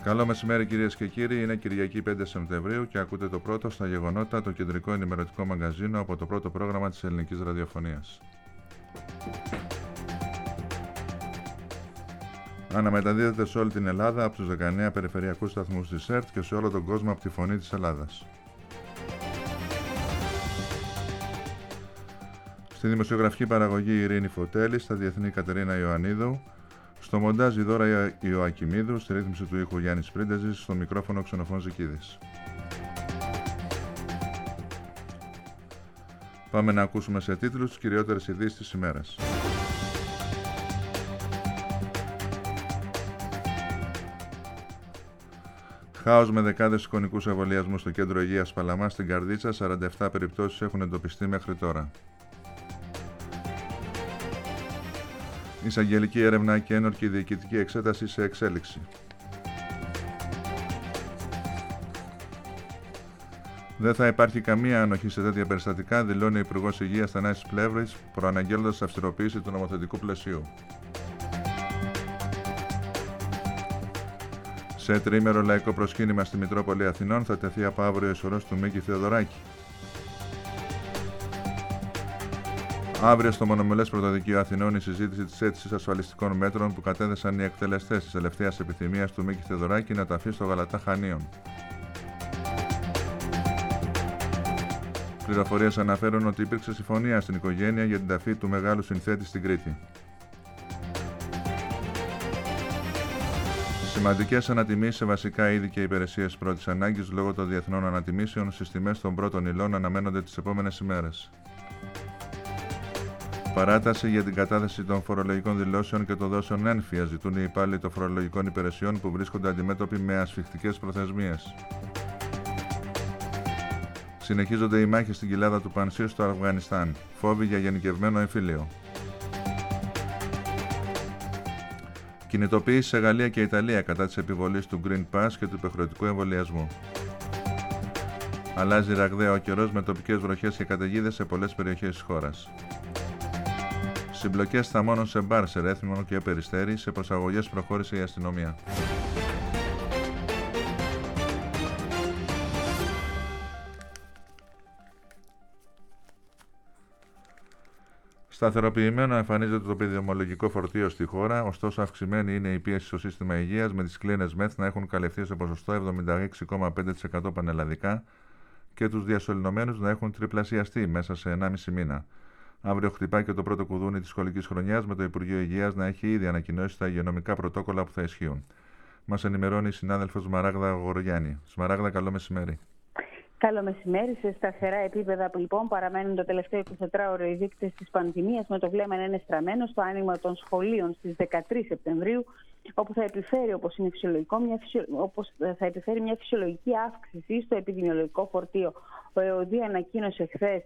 Καλό μεσημέρι κυρίες και κύριοι, είναι Κυριακή 5 Σεπτεμβρίου και ακούτε το πρώτο στα γεγονότα, το κεντρικό ενημερωτικό μαγκαζίνο από το πρώτο πρόγραμμα της ελληνικής ραδιοφωνίας. Αναμεταδίδεται σε όλη την Ελλάδα από τους 19 περιφερειακούς σταθμούς της ΕΡΤ και σε όλο τον κόσμο από τη Φωνή της Ελλάδας. Στη δημοσιογραφική παραγωγή η Ειρήνη Φωτέλη, στα διεθνή Κατερίνα Ιωαννίδου, στο μοντάζ η Δώρα Ιωακιμίδου, στη ρύθμιση του ήχου Γιάννης Πρίντεζης, στο μικρόφωνο Ξενοφών Ζικίδης. Πάμε να ακούσουμε σε τίτλους τις κυριότερες ειδήσεις της ημέρας. Χάος με δεκάδες εικονικούς εμβολιασμούς στο κέντρο υγείας Παλαμά στην Καρδίτσα, 47 περιπτώσεις έχουν εντοπιστεί μέχρι τώρα. Εισαγγελική έρευνα και ένορκη διοικητική εξέταση σε εξέλιξη. Δεν θα υπάρχει καμία ανοχή σε τέτοια περιστατικά, δηλώνει ο Υπουργός Υγείας Θανάσης Πλεύρης, προαναγγέλλοντας αυστηροποίηση του νομοθετικού πλαισίου. Σε τριήμερο λαϊκό προσκύνημα στη Μητρόπολη Αθηνών θα τεθεί από αύριο η σωρός του Μίκη Θεοδωράκη. Αύριο στο Μονομελές Πρωτοδικείο Αθηνών η συζήτηση της αίτησης ασφαλιστικών μέτρων που κατέθεσαν οι εκτελεστές της τελευταίας επιθυμίας του Μίκη Θεοδωράκη να ταφεί στο Γαλατά Χανίων. Πληροφορίες αναφέρουν ότι υπήρξε συμφωνία στην οικογένεια για την ταφή του μεγάλου συνθέτη στην Κρήτη. Σημαντικές ανατιμήσεις σε βασικά είδη και υπηρεσίες πρώτης ανάγκης λόγω των διεθνών ανατιμήσεων στις τιμές των πρώτων υλών αναμένονται τις επόμενες ημέρες. Παράταση για την κατάθεση των φορολογικών δηλώσεων και των δόσεων ένφια ζητούν οι υπάλληλοι των φορολογικών υπηρεσιών που βρίσκονται αντιμέτωποι με ασφιχτικές προθεσμίες. Συνεχίζονται οι μάχες στην κοιλάδα του Πανσίρ στο Αφγανιστάν. Φόβοι για γενικευμένο εμφύλιο. Κινητοποίηση σε Γαλλία και Ιταλία κατά της επιβολής του Green Pass και του υποχρεωτικού εμβολιασμού. Αλλάζει ραγδαία ο καιρός με τοπικές βροχές και καταιγίδες σε πολλές περιοχές της χώρας. Συμπλοκές θαμώνων σε μπαρ σε Ρέθυμνο και Περιστέρι, σε προσαγωγές προχώρησε η αστυνομία. Σταθεροποιημένο εμφανίζεται το επιδημιολογικό φορτίο στη χώρα, ωστόσο αυξημένη είναι η πίεση στο σύστημα υγείας, με τις κλίνες ΜΕΘ να έχουν καλυφθεί σε ποσοστό 76,5% πανελλαδικά και τους διασωληνωμένους να έχουν τριπλασιαστεί μέσα σε 1,5 μήνα. Αύριο χτυπάει και το πρώτο κουδούνι της σχολικής χρονιάς, με το Υπουργείο Υγείας να έχει ήδη ανακοινώσει τα υγειονομικά πρωτόκολλα που θα ισχύουν. Μας ενημερώνει η συνάδελφος Σμαράγδα Γοργιάννη. Σμαράγδα, καλό μεσημέρι. Καλό μεσημέρι. Σε σταθερά επίπεδα λοιπόν παραμένουν το τελευταίο 24ωρο οι δείκτες της πανδημίας, με το βλέμμα να είναι στραμμένο στο άνοιγμα των σχολείων στις 13 Σεπτεμβρίου, όπου θα επιφέρει, όπως είναι φυσιολογικό, θα επιφέρει μια φυσιολογική αύξηση στο επιδημιολογικό φορτίο. Ο ΕΟΔΗ ανακοίνωσε χθες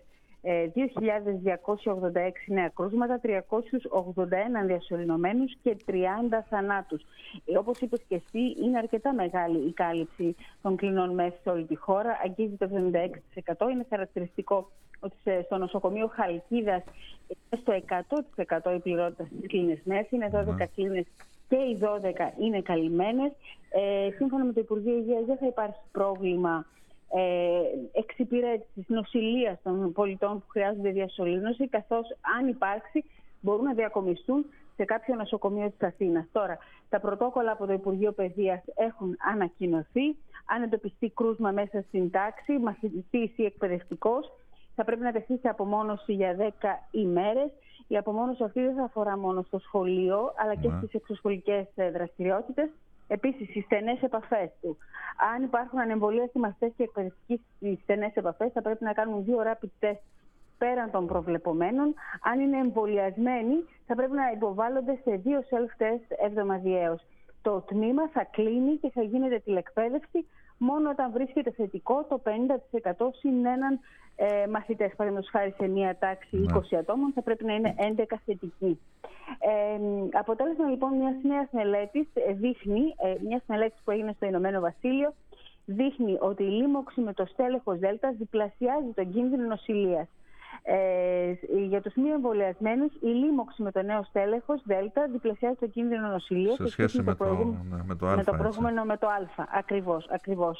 2.286 νέα κρούσματα, 381 διασωληνωμένους και 30 θανάτους. Όπως είπες και εσύ, είναι αρκετά μεγάλη η κάλυψη των κλινών μέσα σε όλη τη χώρα, αγγίζει το 76%. Είναι χαρακτηριστικό ότι στο νοσοκομείο Χαλκίδας είναι στο 100% η πληρότητα στις κλίνες μέσα, είναι 12 κλίνες και οι 12 είναι καλυμμένες. Σύμφωνα με το Υπουργείο Υγείας δεν θα υπάρχει πρόβλημα εξυπηρέτησης νοσηλείας των πολιτών που χρειάζονται διασωλήνωση, καθώς αν υπάρξει μπορούν να διακομιστούν σε κάποιο νοσοκομείο της Αθήνας. Τώρα, τα πρωτόκολλα από το Υπουργείο Παιδείας έχουν ανακοινωθεί. Αν εντοπιστεί κρούσμα μέσα στην τάξη, μαθητής ή εκπαιδευτικός, θα πρέπει να τεθεί σε απομόνωση για 10 ημέρες. Η απομόνωση αυτή δεν θα αφορά μόνο στο σχολείο, αλλά και στις εξωσχολικές δραστηριότητες. Επίσης, οι στενές επαφές του. Αν υπάρχουν ανεμβολίαστοι μαθητές και εκπαιδευτικοί στις στενές επαφές, θα πρέπει να κάνουν 2 rapid test πέραν των προβλεπομένων. Αν είναι εμβολιασμένοι, θα πρέπει να υποβάλλονται σε 2 self-test εβδομαδιαίως. Το τμήμα θα κλείνει και θα γίνεται τηλεκπαίδευση μόνο όταν βρίσκεται θετικό το 50% συν έναν μαθητές. Παραδείγματος χάρη σε μια τάξη 20 ατόμων θα πρέπει να είναι 11 θετικοί. Αποτέλεσμα λοιπόν μιας νέας μελέτης δείχνει, μιας μελέτης που έγινε στο Ηνωμένο Βασίλειο, δείχνει ότι η λίμωξη με το στέλεχος Δέλτα διπλασιάζει τον κίνδυνο νοσηλείας. Για τους μη εμβολιασμένους, η λίμωξη με το νέο στέλεχος Δέλτα διπλασιάζει το κίνδυνο νοσηλείας σε σχέση με το προηγούμενο με το Α. Ακριβώς.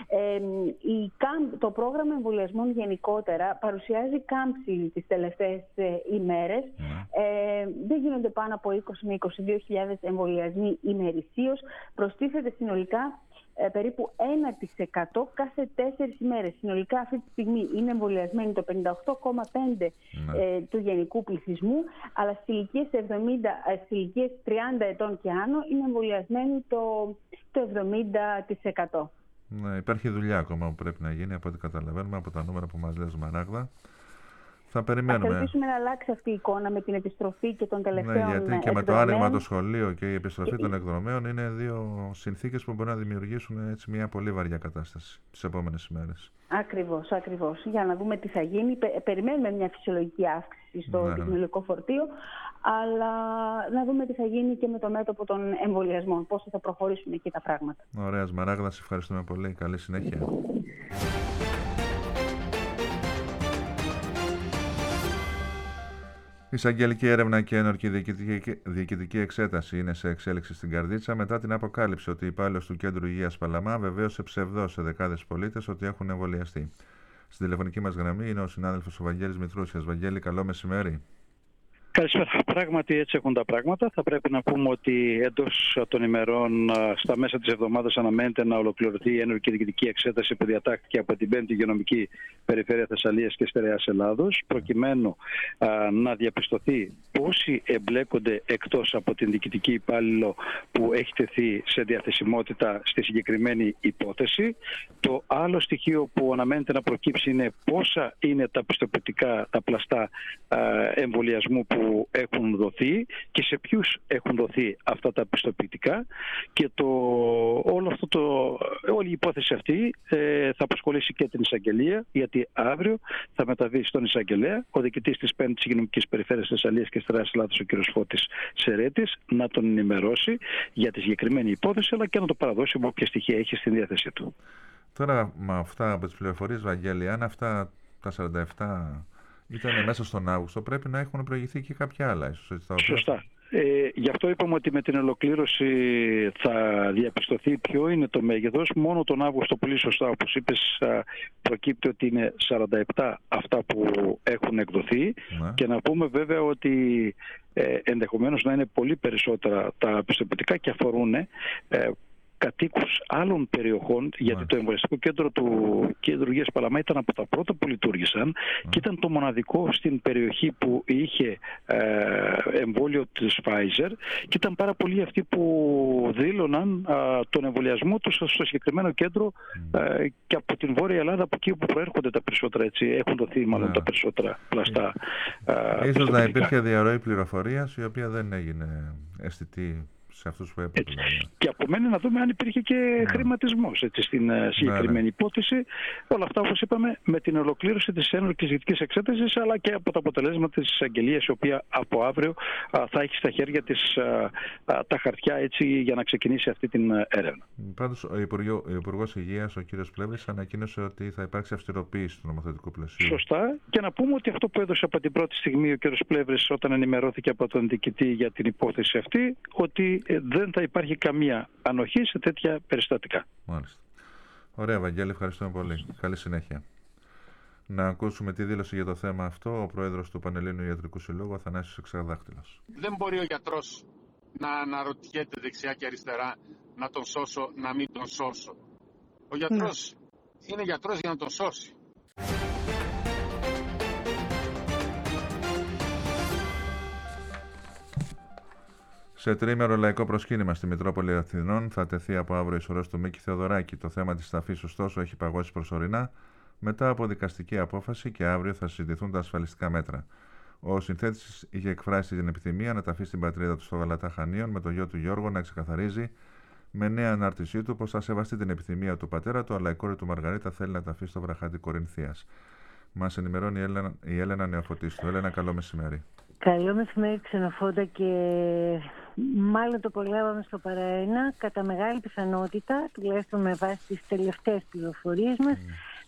Το πρόγραμμα εμβολιασμών γενικότερα παρουσιάζει κάμψη τις τελευταίες ημέρες. Δεν γίνονται πάνω από 20 με 22.000 εμβολιασμοί ημερησίως. Προστίθεται συνολικά περίπου 1% κάθε 4 ημέρες. Συνολικά αυτή τη στιγμή είναι εμβολιασμένοι το 58,5% του γενικού πληθυσμού, αλλά στις ηλικίες 30 ετών και άνω είναι εμβολιασμένοι το 70%. Ναι, υπάρχει δουλειά ακόμα που πρέπει να γίνει από ό,τι καταλαβαίνουμε από τα νούμερα που μας λέει Σμαράγδα. Θα περιμένουμε. Θα ελπίσουμε να αλλάξει αυτή η εικόνα με την επιστροφή και των τελευταίων γιατί και εκδρομέων. με το άνοιγμα το σχολείο και η επιστροφή των εκδρομέων είναι δύο συνθήκες που μπορεί να δημιουργήσουν έτσι μια πολύ βαριά κατάσταση τις επόμενες ημέρες. Ακριβώς. Για να δούμε τι θα γίνει. Περιμένουμε μια φυσιολογική αύξηση στο τεχνολογικό φορτίο, αλλά να δούμε τι θα γίνει και με το μέτωπο των εμβολιασμών. Πώς θα προχωρήσουν εκεί τα πράγματα. Ωραία, Σμαράγδα, σε ευχαριστούμε πολύ. Καλή συνέχεια. Εισαγγελική έρευνα και ένορκη διοικητική εξέταση είναι σε εξέλιξη στην Καρδίτσα μετά την αποκάλυψη ότι υπάλληλος του Κέντρου Υγείας Παλαμά βεβαίωσε ψευδώς σε δεκάδες πολίτες ότι έχουν εμβολιαστεί. Στην τηλεφωνική μας γραμμή είναι ο συνάδελφος ο Βαγγέλης Μητρούσιας. Βαγγέλη, καλό μεσημέρι. Καλησπέρα. Πράγματι έτσι έχουν τα πράγματα. Θα πρέπει να πούμε ότι εντός των ημερών, στα μέσα της εβδομάδας, αναμένεται να ολοκληρωθεί η ένορκη διοικητική εξέταση που διατάχθηκε από την 5η Υγειονομική Περιφέρεια Θεσσαλίας και Στερεάς Ελλάδος, προκειμένου να διαπιστωθεί πόσοι εμπλέκονται εκτός από την διοικητική υπάλληλο που έχει τεθεί σε διαθεσιμότητα στη συγκεκριμένη υπόθεση. Το άλλο στοιχείο που αναμένεται να προκύψει είναι πόσα είναι τα πιστοποιητικά, τα πλαστά εμβολιασμού που έχουν δοθεί και σε ποιους έχουν δοθεί αυτά τα πιστοποιητικά, και όλη η υπόθεση αυτή θα απασχολήσει και την εισαγγελία, γιατί αύριο θα μεταβεί στον εισαγγελέα ο διοικητής της 5ης Υγειονομικής Περιφέρειας Θεσσαλίας και Στερεάς Ελλάδος, ο κ. Φώτης Σερέτης, να τον ενημερώσει για τη συγκεκριμένη υπόθεση, αλλά και να το παραδώσει με όποια στοιχεία έχει στην διάθεσή του. Τώρα, με αυτά από τις πληροφορίες, Βαγγέλη, αν αυτά τα 47 ήταν μέσα στον Αύγουστο, πρέπει να έχουν προηγηθεί και κάποια άλλα, ίσως. Σωστά. Γι' αυτό είπαμε ότι με την ολοκλήρωση θα διαπιστωθεί ποιο είναι το μέγεθος. Μόνο τον Αύγουστο, πολύ σωστά όπως είπες, προκύπτει ότι είναι 47 αυτά που έχουν εκδοθεί. Και να πούμε βέβαια ότι ενδεχομένως να είναι πολύ περισσότερα τα πιστοποιητικά και αφορούν κατοίκους άλλων περιοχών, γιατί το εμβολιαστικό κέντρο του Κέντρου Υγείας Παλαμά ήταν από τα πρώτα που λειτουργήσαν και ήταν το μοναδικό στην περιοχή που είχε εμβόλιο της Pfizer, και ήταν πάρα πολλοί αυτοί που δήλωναν τον εμβολιασμό τους στο συγκεκριμένο κέντρο και από την Βόρεια Ελλάδα, από εκεί που προέρχονται τα περισσότερα, έτσι, έχουν δοθεί μάλλον τα περισσότερα πλαστά. Ίσως να υπήρχε διαρροή πληροφορίας η οποία δεν έγινε αισθητή σε αυτούς που έπρεπε. Και απομένει να δούμε αν υπήρχε και χρηματισμός στην συγκεκριμένη υπόθεση. Όλα αυτά, όπως είπαμε, με την ολοκλήρωση της ένορκης διοικητικής εξέτασης, αλλά και από τα αποτελέσματα της εισαγγελίας, η οποία από αύριο θα έχει στα χέρια της τα χαρτιά, έτσι, για να ξεκινήσει αυτή την έρευνα. Πάντως, ο Υπουργός Υγείας, ο κ. Πλεύρης, ανακοίνωσε ότι θα υπάρξει αυστηροποίηση του νομοθετικού πλαισίου. Σωστά. Και να πούμε ότι αυτό που έδωσε από την πρώτη στιγμή ο κ. Πλεύρης, όταν ενημερώθηκε από τον διοικητή για την υπόθεση αυτή, ότι δεν θα υπάρχει καμία ανοχή σε τέτοια περιστατικά. Μάλιστα. Ωραία, Βαγγέλη, ευχαριστούμε πολύ. Καλή συνέχεια. Να ακούσουμε τη δήλωση για το θέμα αυτό ο πρόεδρος του Πανελλήνιου Ιατρικού Συλλόγου, Αθανάσιος Εξαρδάχτυλος. Δεν μπορεί ο γιατρός να αναρωτιέται δεξιά και αριστερά, να τον σώσω, να μην τον σώσω. Ο γιατρός είναι γιατρός για να τον σώσει. Σε τριήμερο λαϊκό προσκύνημα στη Μητρόπολη Αθηνών θα τεθεί από αύριο η σωρός του Μίκη Θεοδωράκη. Το θέμα της ταφής, ωστόσο, έχει παγώσει προσωρινά μετά από δικαστική απόφαση και αύριο θα συζητηθούν τα ασφαλιστικά μέτρα. Ο συνθέτης είχε εκφράσει την επιθυμία να ταφεί στην πατρίδα του στο Γαλατά Χανίων, με το γιο του Γιώργο να ξεκαθαρίζει με νέα ανάρτησή του πως θα σεβαστεί την επιθυμία του πατέρα του, αλλά η κόρη του Μαργαρίτα θέλει να ταφεί στο βραχάτι Κορινθίας. Μας ενημερώνει η Έλενα Νεοφωτίστου. Έλενα, καλό μεσημέρι. Καλό μεσημέρι, Ξενοφόντα, και μάλλον το προλάβαμε στο παραένα. Κατά μεγάλη πιθανότητα, τουλάχιστον με βάση τις τελευταίες πληροφορίες μας,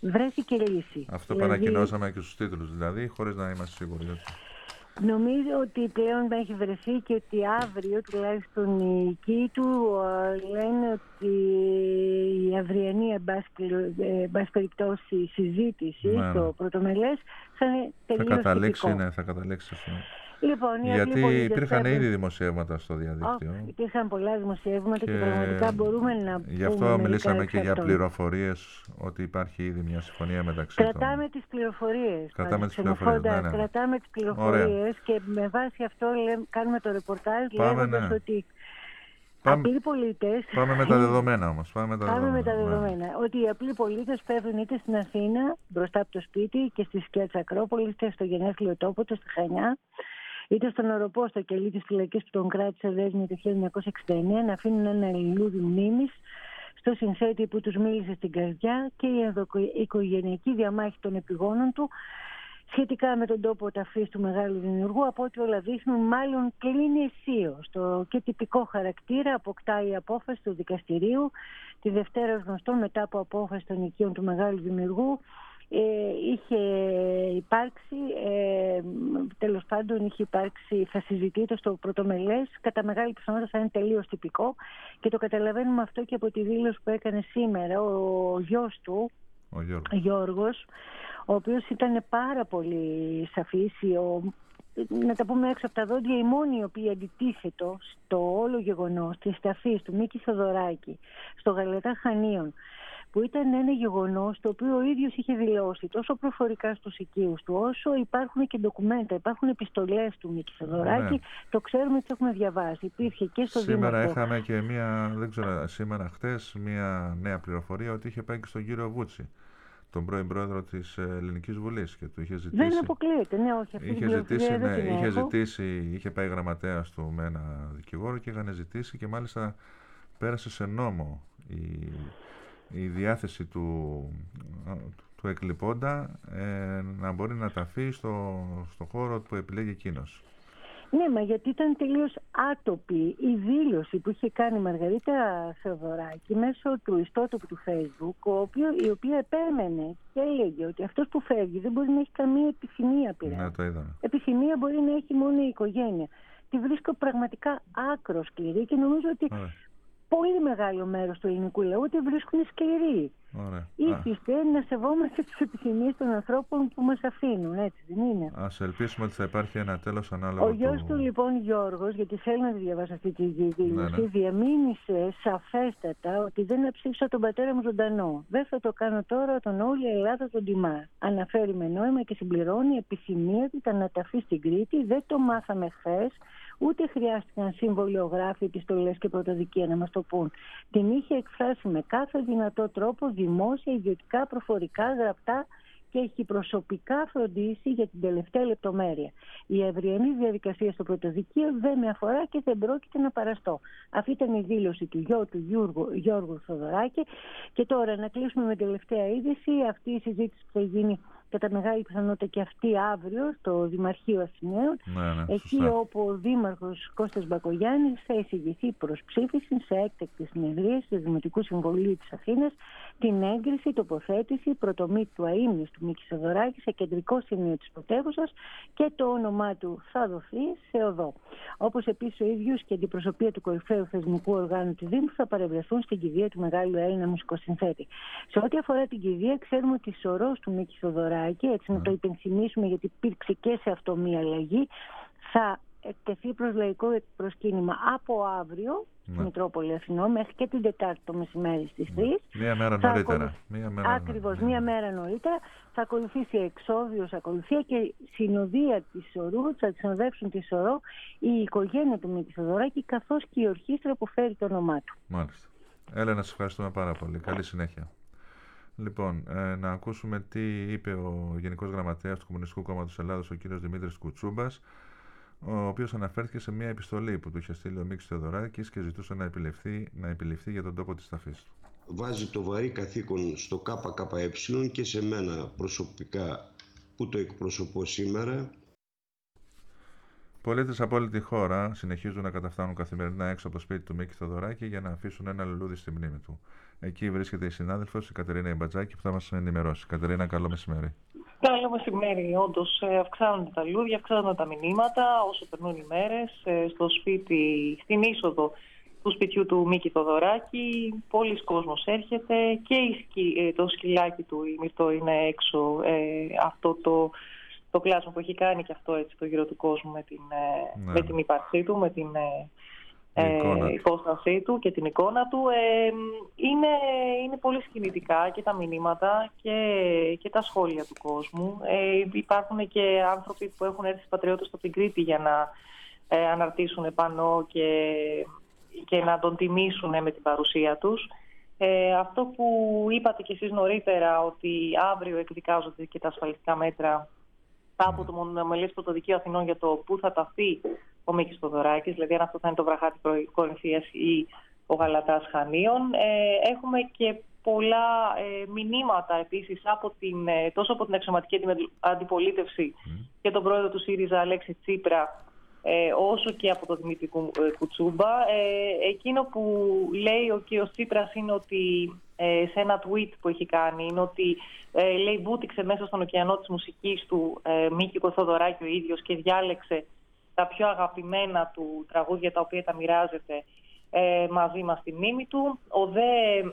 βρέθηκε λύση. Αυτό που ανακοινώσαμε και στους τίτλους, δηλαδή, χωρίς να είμαστε σίγουροι. Νομίζω ότι πλέον έχει βρεθεί και ότι αύριο, τουλάχιστον οι οικοί του, λένε ότι η αυριανή, εν πάση περιπτώσει, συζήτηση στο πρωτομελές θα είναι τελείως τυπικό. Θα καταλήξει. Λοιπόν, γιατί υπήρχαν ήδη δημοσιεύματα στο διαδίκτυο. Υπήρχαν πολλά δημοσιεύματα και πραγματικά μπορούμε να πούμε. Γι' αυτό μιλήσαμε και για πληροφορίες, ότι υπάρχει ήδη μια συμφωνία μεταξύ των. Κρατάμε τις πληροφορίες. Κρατάμε τις πληροφορίες και με βάση αυτό κάνουμε το ρεπορτάζ λέγοντας ότι απλοί πολίτες. Πάμε με τα δεδομένα όμως. Πάμε με τα δεδομένα. Ότι οι απλοί πολίτες πέφτουν είτε στην Αθήνα, μπροστά από το σπίτι και στη σκιά της Ακρόπολης, είτε στο γενέθλιο τόπο, είτε στη Χανιά, είτε στον Οροπό, στο κελί της φυλακής που τον κράτησε δέσμη το 1969, να αφήνουν ένα λουλούδι μνήμης στο συνθέτη που τους μίλησε στην καρδιά και η οικογενειακή διαμάχη των επιγόνων του σχετικά με τον τόπο ταφής του μεγάλου δημιουργού, από ό,τι όλα δείχνουν, μάλλον κλείνει αισίως. Το και τυπικό χαρακτήρα αποκτά η απόφαση του δικαστηρίου τη Δευτέρα γνωστών μετά από απόφαση των οικείων του μεγάλου δημιουργού. Είχε υπάρξει, τέλος πάντων είχε υπάρξει, θα συζητείται στο πρωτομελές, κατά μεγάλη πιθανότητα θα είναι τελείως τυπικό και το καταλαβαίνουμε αυτό και από τη δήλωση που έκανε σήμερα ο γιος του, ο Γιώργος, ο οποίος ήταν πάρα πολύ σαφής, να τα πούμε έξω από τα δόντια, η μόνη η οποία αντιτίθεται στο όλο γεγονός της ταφής του Μίκη Θοδωράκη στο Γαλατά Χανίων, που ήταν ένα γεγονός το οποίο ο ίδιος είχε δηλώσει τόσο προφορικά στους οικείους του, όσο υπάρχουν και ντοκουμέντα, υπάρχουν επιστολές του Μίκη Θοδωράκη, το ξέρουμε, τις έχουμε διαβάσει. Υπήρχε και στο Σήμερα είχαμε και χτες μια νέα πληροφορία ότι είχε πάει και στον κύριο Βούτσι, τον πρώην πρόεδρο της Ελληνικής Βουλής, και του είχε ζητήσει. Δεν αποκλείεται, ναι, όχι. Είχε πάει γραμματέας του με ένα δικηγόρο και είχαν ζητήσει, και μάλιστα πέρασε σε νόμο η διάθεση του εκλειπώντα να μπορεί να ταφεί στο χώρο που επιλέγει εκείνος. Ναι, μα γιατί ήταν τελείως άτοπη η δήλωση που είχε κάνει η Μαργαρίτα Θεοδωράκη μέσω του ιστότοπου του Facebook, η οποία επέμενε και έλεγε ότι αυτός που φεύγει δεν μπορεί να έχει καμία επιθυμία πειρά. Ναι, το είδαμε. Επιθυμία μπορεί να έχει μόνο η οικογένεια. Τη βρίσκω πραγματικά άκρο σκληρή και νομίζω ότι πολύ μεγάλο μέρος του ελληνικού λαού τη βρίσκουν σκληρή. Ήθιστε να σεβόμαστε τις επιθυμίες των ανθρώπων που μας αφήνουν, έτσι δεν είναι? Ας ελπίσουμε ότι θα υπάρχει ένα τέλος ανάλογο. Ο γιος του λοιπόν Γιώργος, γιατί θέλω να τη διαβάσω αυτή τη δήλωση, διαμήνυσε σαφέστατα ότι δεν αψήφισα τον πατέρα μου ζωντανό. Δεν θα το κάνω τώρα όταν όλη η Ελλάδα τον τιμά. Αναφέρει με νόημα και συμπληρώνει, επιθυμία του ήταν να ταφεί στην Κρήτη, δεν το μάθαμε χθες. Ούτε χρειάστηκαν συμβολιογράφοι, επιστολές και πρωτοδικεία να μας το πούν. Την είχε εκφράσει με κάθε δυνατό τρόπο, δημόσια, ιδιωτικά, προφορικά, γραπτά, και έχει προσωπικά φροντίσει για την τελευταία λεπτομέρεια. Η αυριανή διαδικασία στο πρωτοδικείο δεν με αφορά και δεν πρόκειται να παραστώ. Αυτή ήταν η δήλωση του γιου του Γιώργου Θοδωράκη. Και τώρα να κλείσουμε με τελευταία είδηση. Αυτή η συζήτηση που θα γίνει κατά μεγάλη πιθανότητα και αυτή αύριο στο Δημαρχείο Αθηναίων, εκεί όπου ο Δήμαρχος Κώστας Μπακογιάννης θα εισηγηθεί προς ψήφιση σε έκτακτη συνεδρίαση του Δημοτικού Συμβουλίου της Αθήνας την έγκριση, τοποθέτηση, πρωτομήτου του αείμνης του Μίκη Θοδωράκη σε κεντρικό σημείο της πρωτεύουσας, και το όνομά του θα δοθεί σε οδό. Όπως επίσης ο ίδιος και η αντιπροσωπεία του κορυφαίου θεσμικού οργάνου του Δήμου θα παρευρεθούν στην κηδεία του μεγάλου Έλληνα μουσικοσυνθέτη. Σε ό,τι αφορά την κηδεία, ξέρουμε ότι η σωρός του Μίκη Θοδωράκη, έτσι να το υπενθυμίσουμε γιατί υπήρξε και σε αυτό μία αλλαγή, θα εκτεθεί προς λαϊκό προσκύνημα από αύριο στη Μητρόπολη Αθηνών μέχρι και την Τετάρτη το μεσημέρι στις 3. Μία μέρα νωρίτερα. Ακριβώς, μία μέρα νωρίτερα. Θα ακολουθήσει εξώδιος ακολουθία και συνοδεία της σωρού, θα συνοδεύσουν τη σωρό η οικογένεια του Μίκη Θοδωράκη, καθώς και η ορχήστρα που φέρει το όνομά του. Μάλιστα. Έλενα, σας ευχαριστούμε πάρα πολύ. Καλή συνέχεια. Λοιπόν, να ακούσουμε τι είπε ο Γενικός Γραμματέας του Κομμουνιστικού Κόμματος Ελλάδος, ο κύριος Δημήτρης Κουτσούμπας, ο οποίος αναφέρθηκε σε μια επιστολή που του είχε στείλει ο Μίκης Θεοδωράκης και ζητούσε να επιληφθεί για τον τόπο της ταφής του. Βάζει το βαρύ καθήκον στο ΚΚΕ και σε μένα προσωπικά που το εκπροσωπώ σήμερα. Πολίτες από όλη τη χώρα συνεχίζουν να καταφτάνουν καθημερινά έξω από το σπίτι του Μίκη Θοδωράκη για να αφήσουν ένα λουλούδι στη μνήμη του. Εκεί βρίσκεται η συνάδελφος, η Κατερίνα Ιμπατζάκη, που θα μας ενημερώσει. Κατερίνα, καλό μεσημέρι. Καλό μεσημέρι. Όντως, αυξάνονται τα λουλούδια, αυξάνονται τα μηνύματα όσο περνούν οι μέρες. Στο σπίτι, στην είσοδο του σπιτιού του Μίκη Θοδωράκη, πολλοί κόσμος έρχεται και το σκυλάκι του, η Μυρτώ, είναι έξω. Αυτό το κλάσμα που έχει κάνει και αυτό έτσι το γύρο του κόσμου με την ύπαρξή του, με την υπόστασή του και την εικόνα του. Είναι πολύ συγκινητικά και τα μηνύματα και τα σχόλια του κόσμου. Υπάρχουν και άνθρωποι που έχουν έρθει πατριώτες από την Κρήτη για να αναρτήσουν πανό και να τον τιμήσουν με την παρουσία τους. Αυτό που είπατε κι εσείς νωρίτερα, ότι αύριο εκδικάζονται και τα ασφαλιστικά μέτρα από το Μονομελές Πρωτοδικείο Αθηνών για το πού θα ταφεί ο Μίκης Θοδωράκης, δηλαδή αν αυτό θα είναι το Βραχάτι Κορινθίας ή ο Γαλατάς Χανίων. Έχουμε και πολλά μηνύματα επίσης τόσο από την αξιωματική αντιπολίτευση και τον πρόεδρο του ΣΥΡΙΖΑ Αλέξη Τσίπρα, όσο και από τον Δημήτρη Κουτσούμπα. Εκείνο που λέει ο κ. Τσίπρας είναι ότι σε ένα tweet που έχει κάνει είναι ότι λέει βούτυξε μέσα στον ωκεανό της μουσικής του Μίκη Θοδωράκη ο ίδιος και διάλεξε τα πιο αγαπημένα του τραγούδια τα οποία τα μοιράζεται μαζί μας στη μνήμη του. Ο δε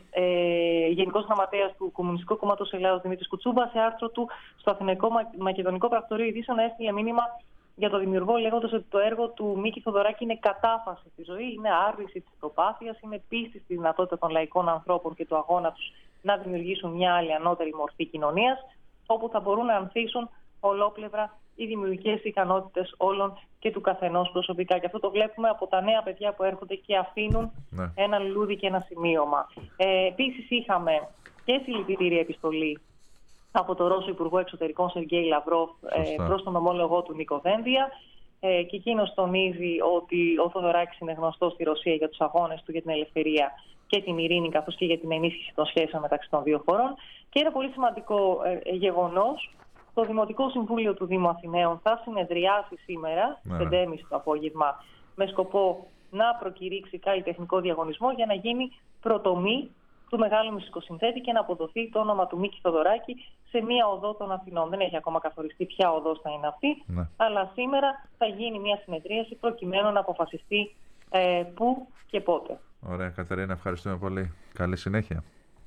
Γενικός Γραμματέας του Κομμουνιστικού Κόμματος Ελλάδος Δημήτρης Κουτσούμπα, σε άρθρο του στο Αθηναϊκό Μακεδονικό Πρακτορείο Ειδήσεων, έστειλε μήνυμα για το δημιουργό, λέγοντας ότι το έργο του Μίκη Θοδωράκη είναι κατάφαση στη ζωή, είναι άρνηση της προπάθειας, είναι πίστη στη δυνατότητα των λαϊκών ανθρώπων και του αγώνα τους να δημιουργήσουν μια άλλη ανώτερη μορφή κοινωνίας, όπου θα μπορούν να ανθίσουν ολόπλευρα οι δημιουργικές ικανότητες όλων και του καθενός προσωπικά. Και αυτό το βλέπουμε από τα νέα παιδιά που έρχονται και αφήνουν ένα λουλούδι και ένα σημείωμα. Επίσης είχαμε και συλληπιτήρια επιστολή από τον Ρώσο Υπουργό Εξωτερικών Σεργέη Λαυρόφ προς τον ομόλογό του Νίκο Δένδια, και εκείνος τονίζει ότι ο Θοδωράκης είναι γνωστός στη Ρωσία για τους αγώνες του για την ελευθερία και την ειρήνη, καθώς και για την ενίσχυση των σχέσεων μεταξύ των δύο χωρών. Και ένα πολύ σημαντικό γεγονός, το Δημοτικό Συμβούλιο του Δήμου Αθηναίων θα συνεδριάσει σήμερα στις 5:30 το απόγευμα με σκοπό να προκηρύξει καλλιτεχνικό διαγωνισμό για να γίνει προτομή του μεγάλου μουσικοσυνθέτη και να αποδοθεί το όνομα του Μίκη Θοδωράκη σε μία οδό των Αθηνών. Δεν έχει ακόμα καθοριστεί ποια οδός θα είναι αυτή, αλλά σήμερα θα γίνει μία συνεδρίαση προκειμένου να αποφασιστεί πού και πότε. Ωραία, Κατερίνα, ευχαριστούμε πολύ. Καλή συνέχεια.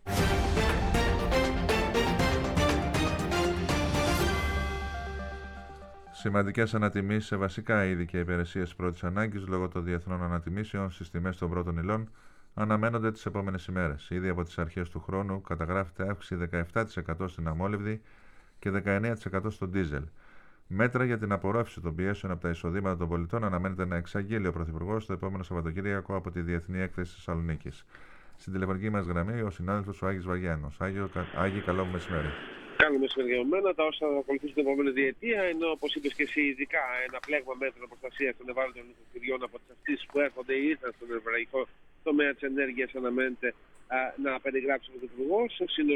Σημαντικές ανατιμήσεις σε βασικά είδη και υπηρεσίες πρώτης ανάγκης λόγω των διεθνών ανατιμήσεων στις τιμές των πρώτων υλών αναμένονται τις επόμενες ημέρες. Ήδη από τις αρχές του χρόνου καταγράφεται αύξηση 17% στην αμόλυβδη και 19% στον ντίζελ. Μέτρα για την απορρόφηση των πιέσεων από τα εισοδήματα των πολιτών αναμένεται να εξαγγείλει ο Πρωθυπουργός το επόμενο Σαββατοκύριακο από τη Διεθνή Έκθεση της Θεσσαλονίκης. Στην τηλεφωνική μας γραμμή ο συνάδελφος ο Άγης Βαγιάννος. Άγη, καλό μεσημέρι. Καλό μεσημέρι για μένα. Τα όσα θα ακολουθήσουν την επόμενη διετία είναι, όπως είπες και εσύ, ειδικά ένα πλέγμα μέτρων προστασίας των ευάλωτων νοικοκυριών από τις αυξήσεις που έρχονται ή ήρθαν στον ευρωπαϊκό τομέα της ενέργειας, αναμένεται να περιγράψει ο Πρωθυπουργός,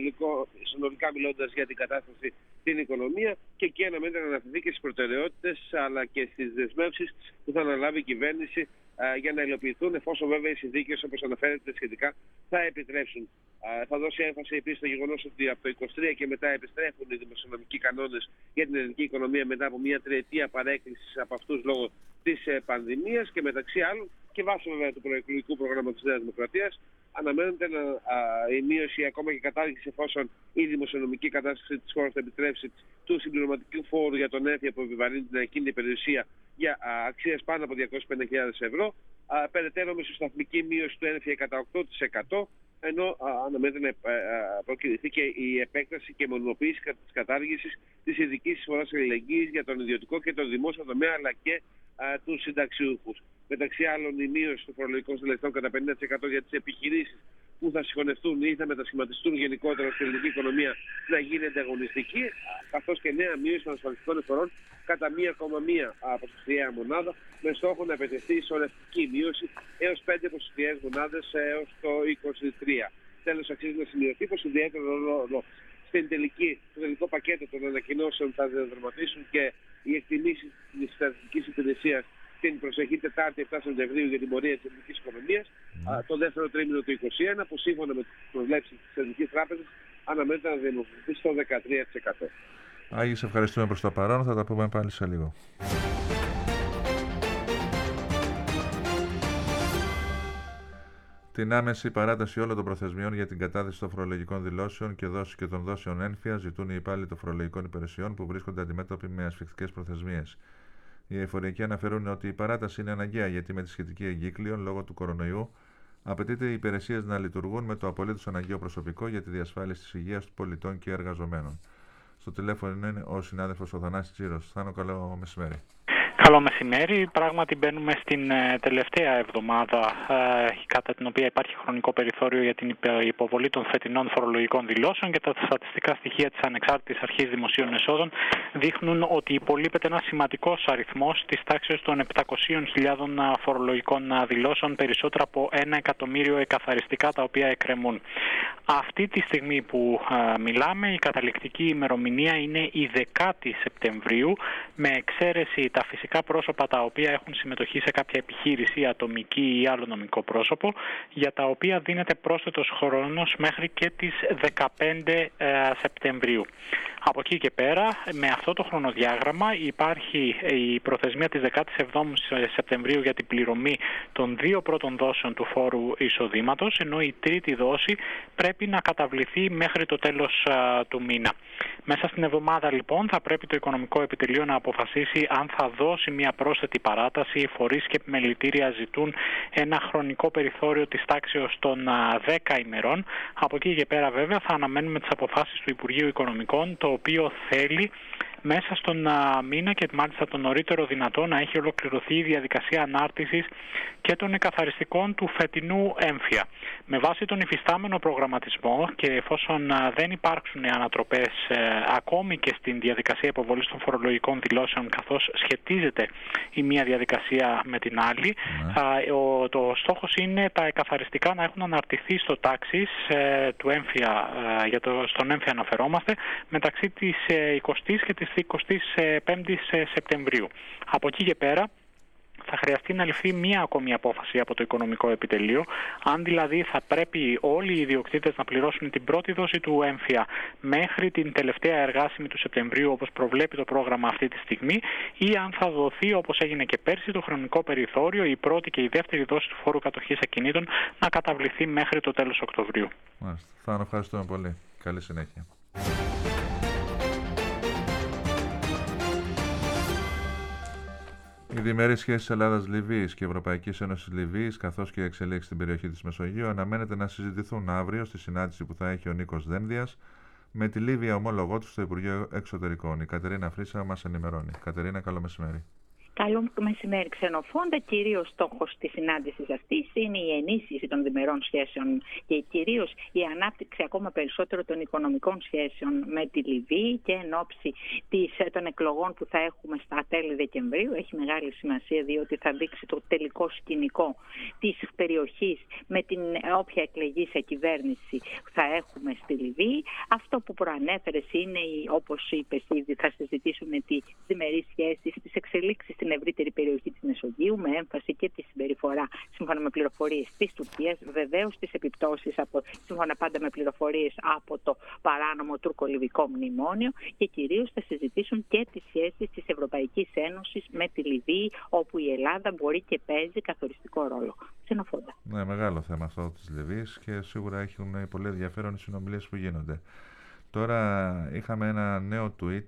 συνολικά μιλώντας για την κατάσταση στην οικονομία, και εκεί αναμένεται να αναφερθεί και στις προτεραιότητες αλλά και στις δεσμεύσεις που θα αναλάβει η κυβέρνηση για να υλοποιηθούν, εφόσον βέβαια οι συνθήκες, όπως αναφέρεται σχετικά, θα επιτρέψουν. Θα δώσει έμφαση επίσης στο γεγονός ότι από το 2023 και μετά επιστρέφουν οι δημοσιονομικοί κανόνες για την ελληνική οικονομία μετά από μια τριετία παρέκκλησης από αυτούς λόγω της πανδημίας, και μεταξύ άλλων και βάσει βέβαια του προεκλογικού προγράμματος της Νέας Δημοκρατίας αναμένεται η μείωση, ακόμα και κατάργηση, εφόσον η δημοσιονομική κατάσταση της χώρας θα επιτρέψει, του συμπληρωματικού φόρου για τον έμφυα που επιβαρύνει την ακίνητη περιουσία για αξίες πάνω από 250.000 ευρώ, περαιτέρω μισοσταθμική μείωση του έμφυα κατά 8%, ενώ αναμένεται να προκηρυθεί και η επέκταση και μονοποίηση της κατάργησης της ειδικής εισφοράς αλληλεγγύης για τον ιδιωτικό και τον δημόσιο τομέα, αλλά και τους συνταξιούχους. Μεταξύ άλλων, η μείωση των φορολογικών συλλεκτών κατά 50% για τις επιχειρήσεις που θα συγχωνευτούν ή θα μετασχηματιστούν γενικότερα στην ελληνική οικονομία να γίνει ανταγωνιστική, καθώς και νέα μείωση των ασφαλιστικών εισφορών κατά 1,1 ποσοστιαία μονάδα, με στόχο να επιτευχθεί η σωρευτική μείωση έως 5 ποσοστιαίες μονάδες έως το 2023. Τέλος, αξίζει να σημειωθεί πως ιδιαίτερο ρόλο στο τελικό πακέτο των ανακοινώσεων θα διαδραματίσουν και οι εκτιμήσεις της στατιστικής υπηρεσίας την προσεχή Τετάρτη 7 Σεπτεμβρίου για την πορεία της ελληνικής οικονομίας, το δεύτερο τρίμηνο του 2021, που σύμφωνα με τις προβλέψεις της Ελληνικής Τράπεζας αναμένεται να δημοσιευθεί στο 13%. Άγιε, σε ευχαριστούμε προς το παρόν. Θα τα πούμε πάλι σε λίγο. Την άμεση παράταση όλων των προθεσμιών για την κατάθεση των φορολογικών δηλώσεων και των δόσεων έμφυα ζητούν οι υπάλληλοι των φορολογικών υπηρεσιών που βρίσκονται αντιμέτωποι με ασφικτικές προθεσμίες. Οι εφοριακοί αναφέρουν ότι η παράταση είναι αναγκαία γιατί με τη σχετική εγκύκλιο λόγω του κορονοϊού απαιτείται οι υπηρεσίες να λειτουργούν με το απολύτως αναγκαίο προσωπικό για τη διασφάλιση της υγείας των πολιτών και εργαζομένων. Στο τηλέφωνο είναι ο συνάδελφος ο Θανάσης Τσίρος. Θάνο, καλό μεσημέρι. Καλό μεσημέρι. Πράγματι μπαίνουμε στην τελευταία εβδομάδα κατά την οποία υπάρχει χρονικό περιθώριο για την υποβολή των φετινών φορολογικών δηλώσεων και τα στατιστικά στοιχεία της Ανεξάρτητης Αρχής Δημοσίων Εσόδων δείχνουν ότι υπολείπεται ένα σημαντικός αριθμός της τάξης των 700.000 φορολογικών δηλώσεων, περισσότερα από 1 εκατομμύριο εκαθαριστικά τα οποία εκκρεμούν. Αυτή τη στιγμή που μιλάμε, η καταληκτική ημερομηνία είναι η 10η Σεπτεμβρίου, με εξαίρεση τα φυσικά πρόσωπα τα οποία έχουν συμμετοχή σε κάποια επιχείρηση, ατομική ή άλλο νομικό πρόσωπο, για τα οποία δίνεται πρόσθετος χρόνος μέχρι και τις 15 Σεπτεμβρίου. Από εκεί και πέρα, με αυτό το χρονοδιάγραμμα υπάρχει η προθεσμία της 17ης Σεπτεμβρίου για την πληρωμή των 2 πρώτων δόσεων του φόρου εισοδήματος, ενώ η τρίτη δόση πρέπει να καταβληθεί μέχρι το τέλος του μήνα. Μέσα στην εβδομάδα λοιπόν θα πρέπει το Οικονομικό Επιτελείο να αποφασίσει αν θα δώσει μια πρόσθετη παράταση. Οι φορείς και επιμελητήρια ζητούν ένα χρονικό περιθώριο της τάξης των 10 ημερών. Από εκεί και πέρα βέβαια θα αναμένουμε τις αποφάσεις του Υπουργείου Οικονομικών, το οποίο θέλει μέσα στον μήνα και μάλιστα το νωρίτερο δυνατό να έχει ολοκληρωθεί η διαδικασία ανάρτησης και των εκαθαριστικών του φετινού έμφυα. Με βάση τον υφιστάμενο προγραμματισμό και εφόσον δεν υπάρξουν ανατροπές ακόμη και στην διαδικασία υποβολής των φορολογικών δηλώσεων, καθώς σχετίζεται η μία διαδικασία με την άλλη, το στόχος είναι τα εκαθαριστικά να έχουν αναρτηθεί στο τάξης του έμφυα, στον έμφυα αναφερόμαστε, μεταξύ της 20ης και της 25ης Σεπτεμβρίου. Από εκεί και πέρα θα χρειαστεί να ληφθεί μία ακόμη απόφαση από το Οικονομικό Επιτελείο, αν δηλαδή θα πρέπει όλοι οι ιδιοκτήτες να πληρώσουν την πρώτη δόση του έμφυα μέχρι την τελευταία εργάσιμη του Σεπτεμβρίου, όπως προβλέπει το πρόγραμμα αυτή τη στιγμή, ή αν θα δοθεί, όπως έγινε και πέρσι, το χρονικό περιθώριο, η πρώτη και η δεύτερη δόση του φόρου κατοχής ακινήτων να καταβληθεί μέχρι το τέλος Οκτωβρίου. Μάλιστα. Θα ευχαριστούμε πολύ. Καλή συνέχεια. Οι διμερείς σχέσεις Ελλάδας-Λιβύης και Ευρωπαϊκής Ένωσης Λιβύης, καθώς και οι εξελίξεις στην περιοχή της Μεσογείου, αναμένεται να συζητηθούν αύριο στη συνάντηση που θα έχει ο Νίκος Δένδιας με τη Λίβια ομόλογό του στο Υπουργείο Εξωτερικών. Η Κατερίνα Φρύσα μας ενημερώνει. Κατερίνα, καλό μεσημέρι. Καλό μεσημέρι, Ξενοφόντα. Κυρίως στόχος της συνάντησης αυτής είναι η ενίσχυση των διμερών σχέσεων και κυρίως η ανάπτυξη ακόμα περισσότερο των οικονομικών σχέσεων με τη Λιβύη και εν ώψη των εκλογών που θα έχουμε στα τέλη Δεκεμβρίου. Έχει μεγάλη σημασία διότι θα δείξει το τελικό σκηνικό της περιοχής με την όποια εκλεγή σε κυβέρνηση θα έχουμε στη Λιβύη. Αυτό που προανέφερες είναι, όπως είπες ήδη, θα συζητήσουμε τις διμερείς σχέσεις, τις εξελίξεις στην ευρύτερη περιοχή της Μεσογείου, με έμφαση και τη συμπεριφορά, σύμφωνα με πληροφορίες της Τουρκίας, βεβαίως τις επιπτώσεις, σύμφωνα πάντα με πληροφορίες, από το παράνομο τουρκο-λιβικό μνημόνιο, και κυρίως θα συζητήσουν και τις σχέσεις της Ευρωπαϊκής Ένωσης με τη Λιβύη, όπου η Ελλάδα μπορεί και παίζει καθοριστικό ρόλο. Ξενοφόντα. Ναι, μεγάλο θέμα αυτό της Λιβύης και σίγουρα έχουν πολύ ενδιαφέρον οι συνομιλίες που γίνονται. Τώρα είχαμε ένα νέο tweet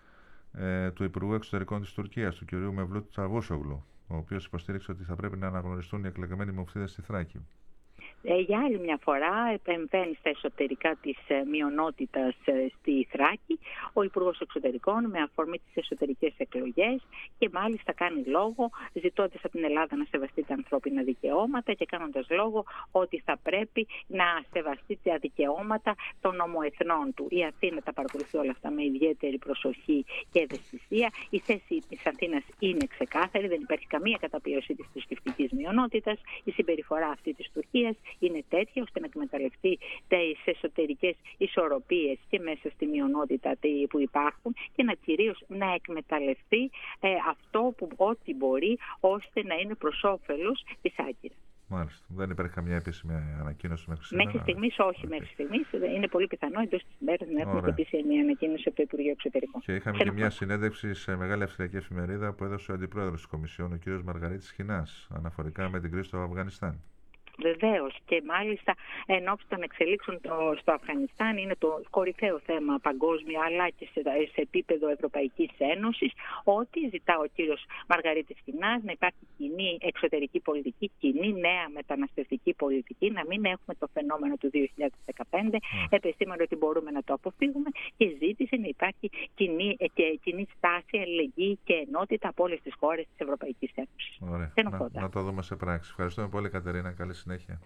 του Υπουργού Εξωτερικών της Τουρκίας, του κ. Μevlut Çavuşoğlu, ο οποίος υποστήριξε ότι θα πρέπει να αναγνωριστούν οι εκλεγμένοι μufτίδες στη Θράκη. Για άλλη μια φορά επεμβαίνει στα εσωτερικά της μειονότητας στη Θράκη ο Υπουργός Εξωτερικών με αφορμή τις εσωτερικές εκλογές, και μάλιστα κάνει λόγο ζητώντας από την Ελλάδα να σεβαστεί τα ανθρώπινα δικαιώματα και κάνοντας λόγο ότι θα πρέπει να σεβαστεί τα δικαιώματα των ομοεθνών του. Η Αθήνα τα παρακολουθεί όλα αυτά με ιδιαίτερη προσοχή και ευαισθησία. Η θέση της Αθήνας είναι ξεκάθαρη, δεν υπάρχει καμία καταπίεση της θρησκευτικής μειονότητας. Η συμπεριφορά αυτή της Τουρκίας είναι τέτοια ώστε να εκμεταλλευτεί τις εσωτερικές ισορροπίες και μέσα στη μειονότητα που υπάρχουν, και κυρίως να εκμεταλλευτεί κάνει ό,τι μπορεί ώστε να είναι προς όφελος της Άγκυρας. Μάλιστα. Δεν υπάρχει καμιά επίσημη ανακοίνωση μέχρι σήμερα. Μέχρι στιγμής όχι. Okay. Μέχρι στιγμής είναι πολύ πιθανό εντός της ημέρας να έχουμε και επίσημη ανακοίνωση από το Υπουργείο Εξωτερικών. Και είχαμε και μια συνέντευξη σε μεγάλη αυστριακή εφημερίδα που έδωσε ο αντιπρόεδρος της Κομισιόν, ο κ. Μαργαρίτης Χινάς, αναφορικά με την κρίση στο Αφγανιστάν. Βεβαίως, και μάλιστα εν ώψη των εξελίξεων στο Αφγανιστάν είναι το κορυφαίο θέμα παγκόσμιο αλλά και σε επίπεδο Ευρωπαϊκής Ένωσης, ότι ζητά ο κύριος Μαργαρίτης Χινάς να υπάρχει κοινή εξωτερική πολιτική, κοινή νέα μεταναστευτική πολιτική, να μην έχουμε το φαινόμενο του 2015, επεσήμανε ότι μπορούμε να το αποφύγουμε και ζήτησε να υπάρχει κοινή στάση, αλληλεγγύη και ενότητα από όλες τις χώρες της Ευρωπαϊκής Ένωσης. Ωραία. Να το δούμε σε πράξη. Ευχαριστούμε πολύ, Κατερίνα. Καλή συνέχεια.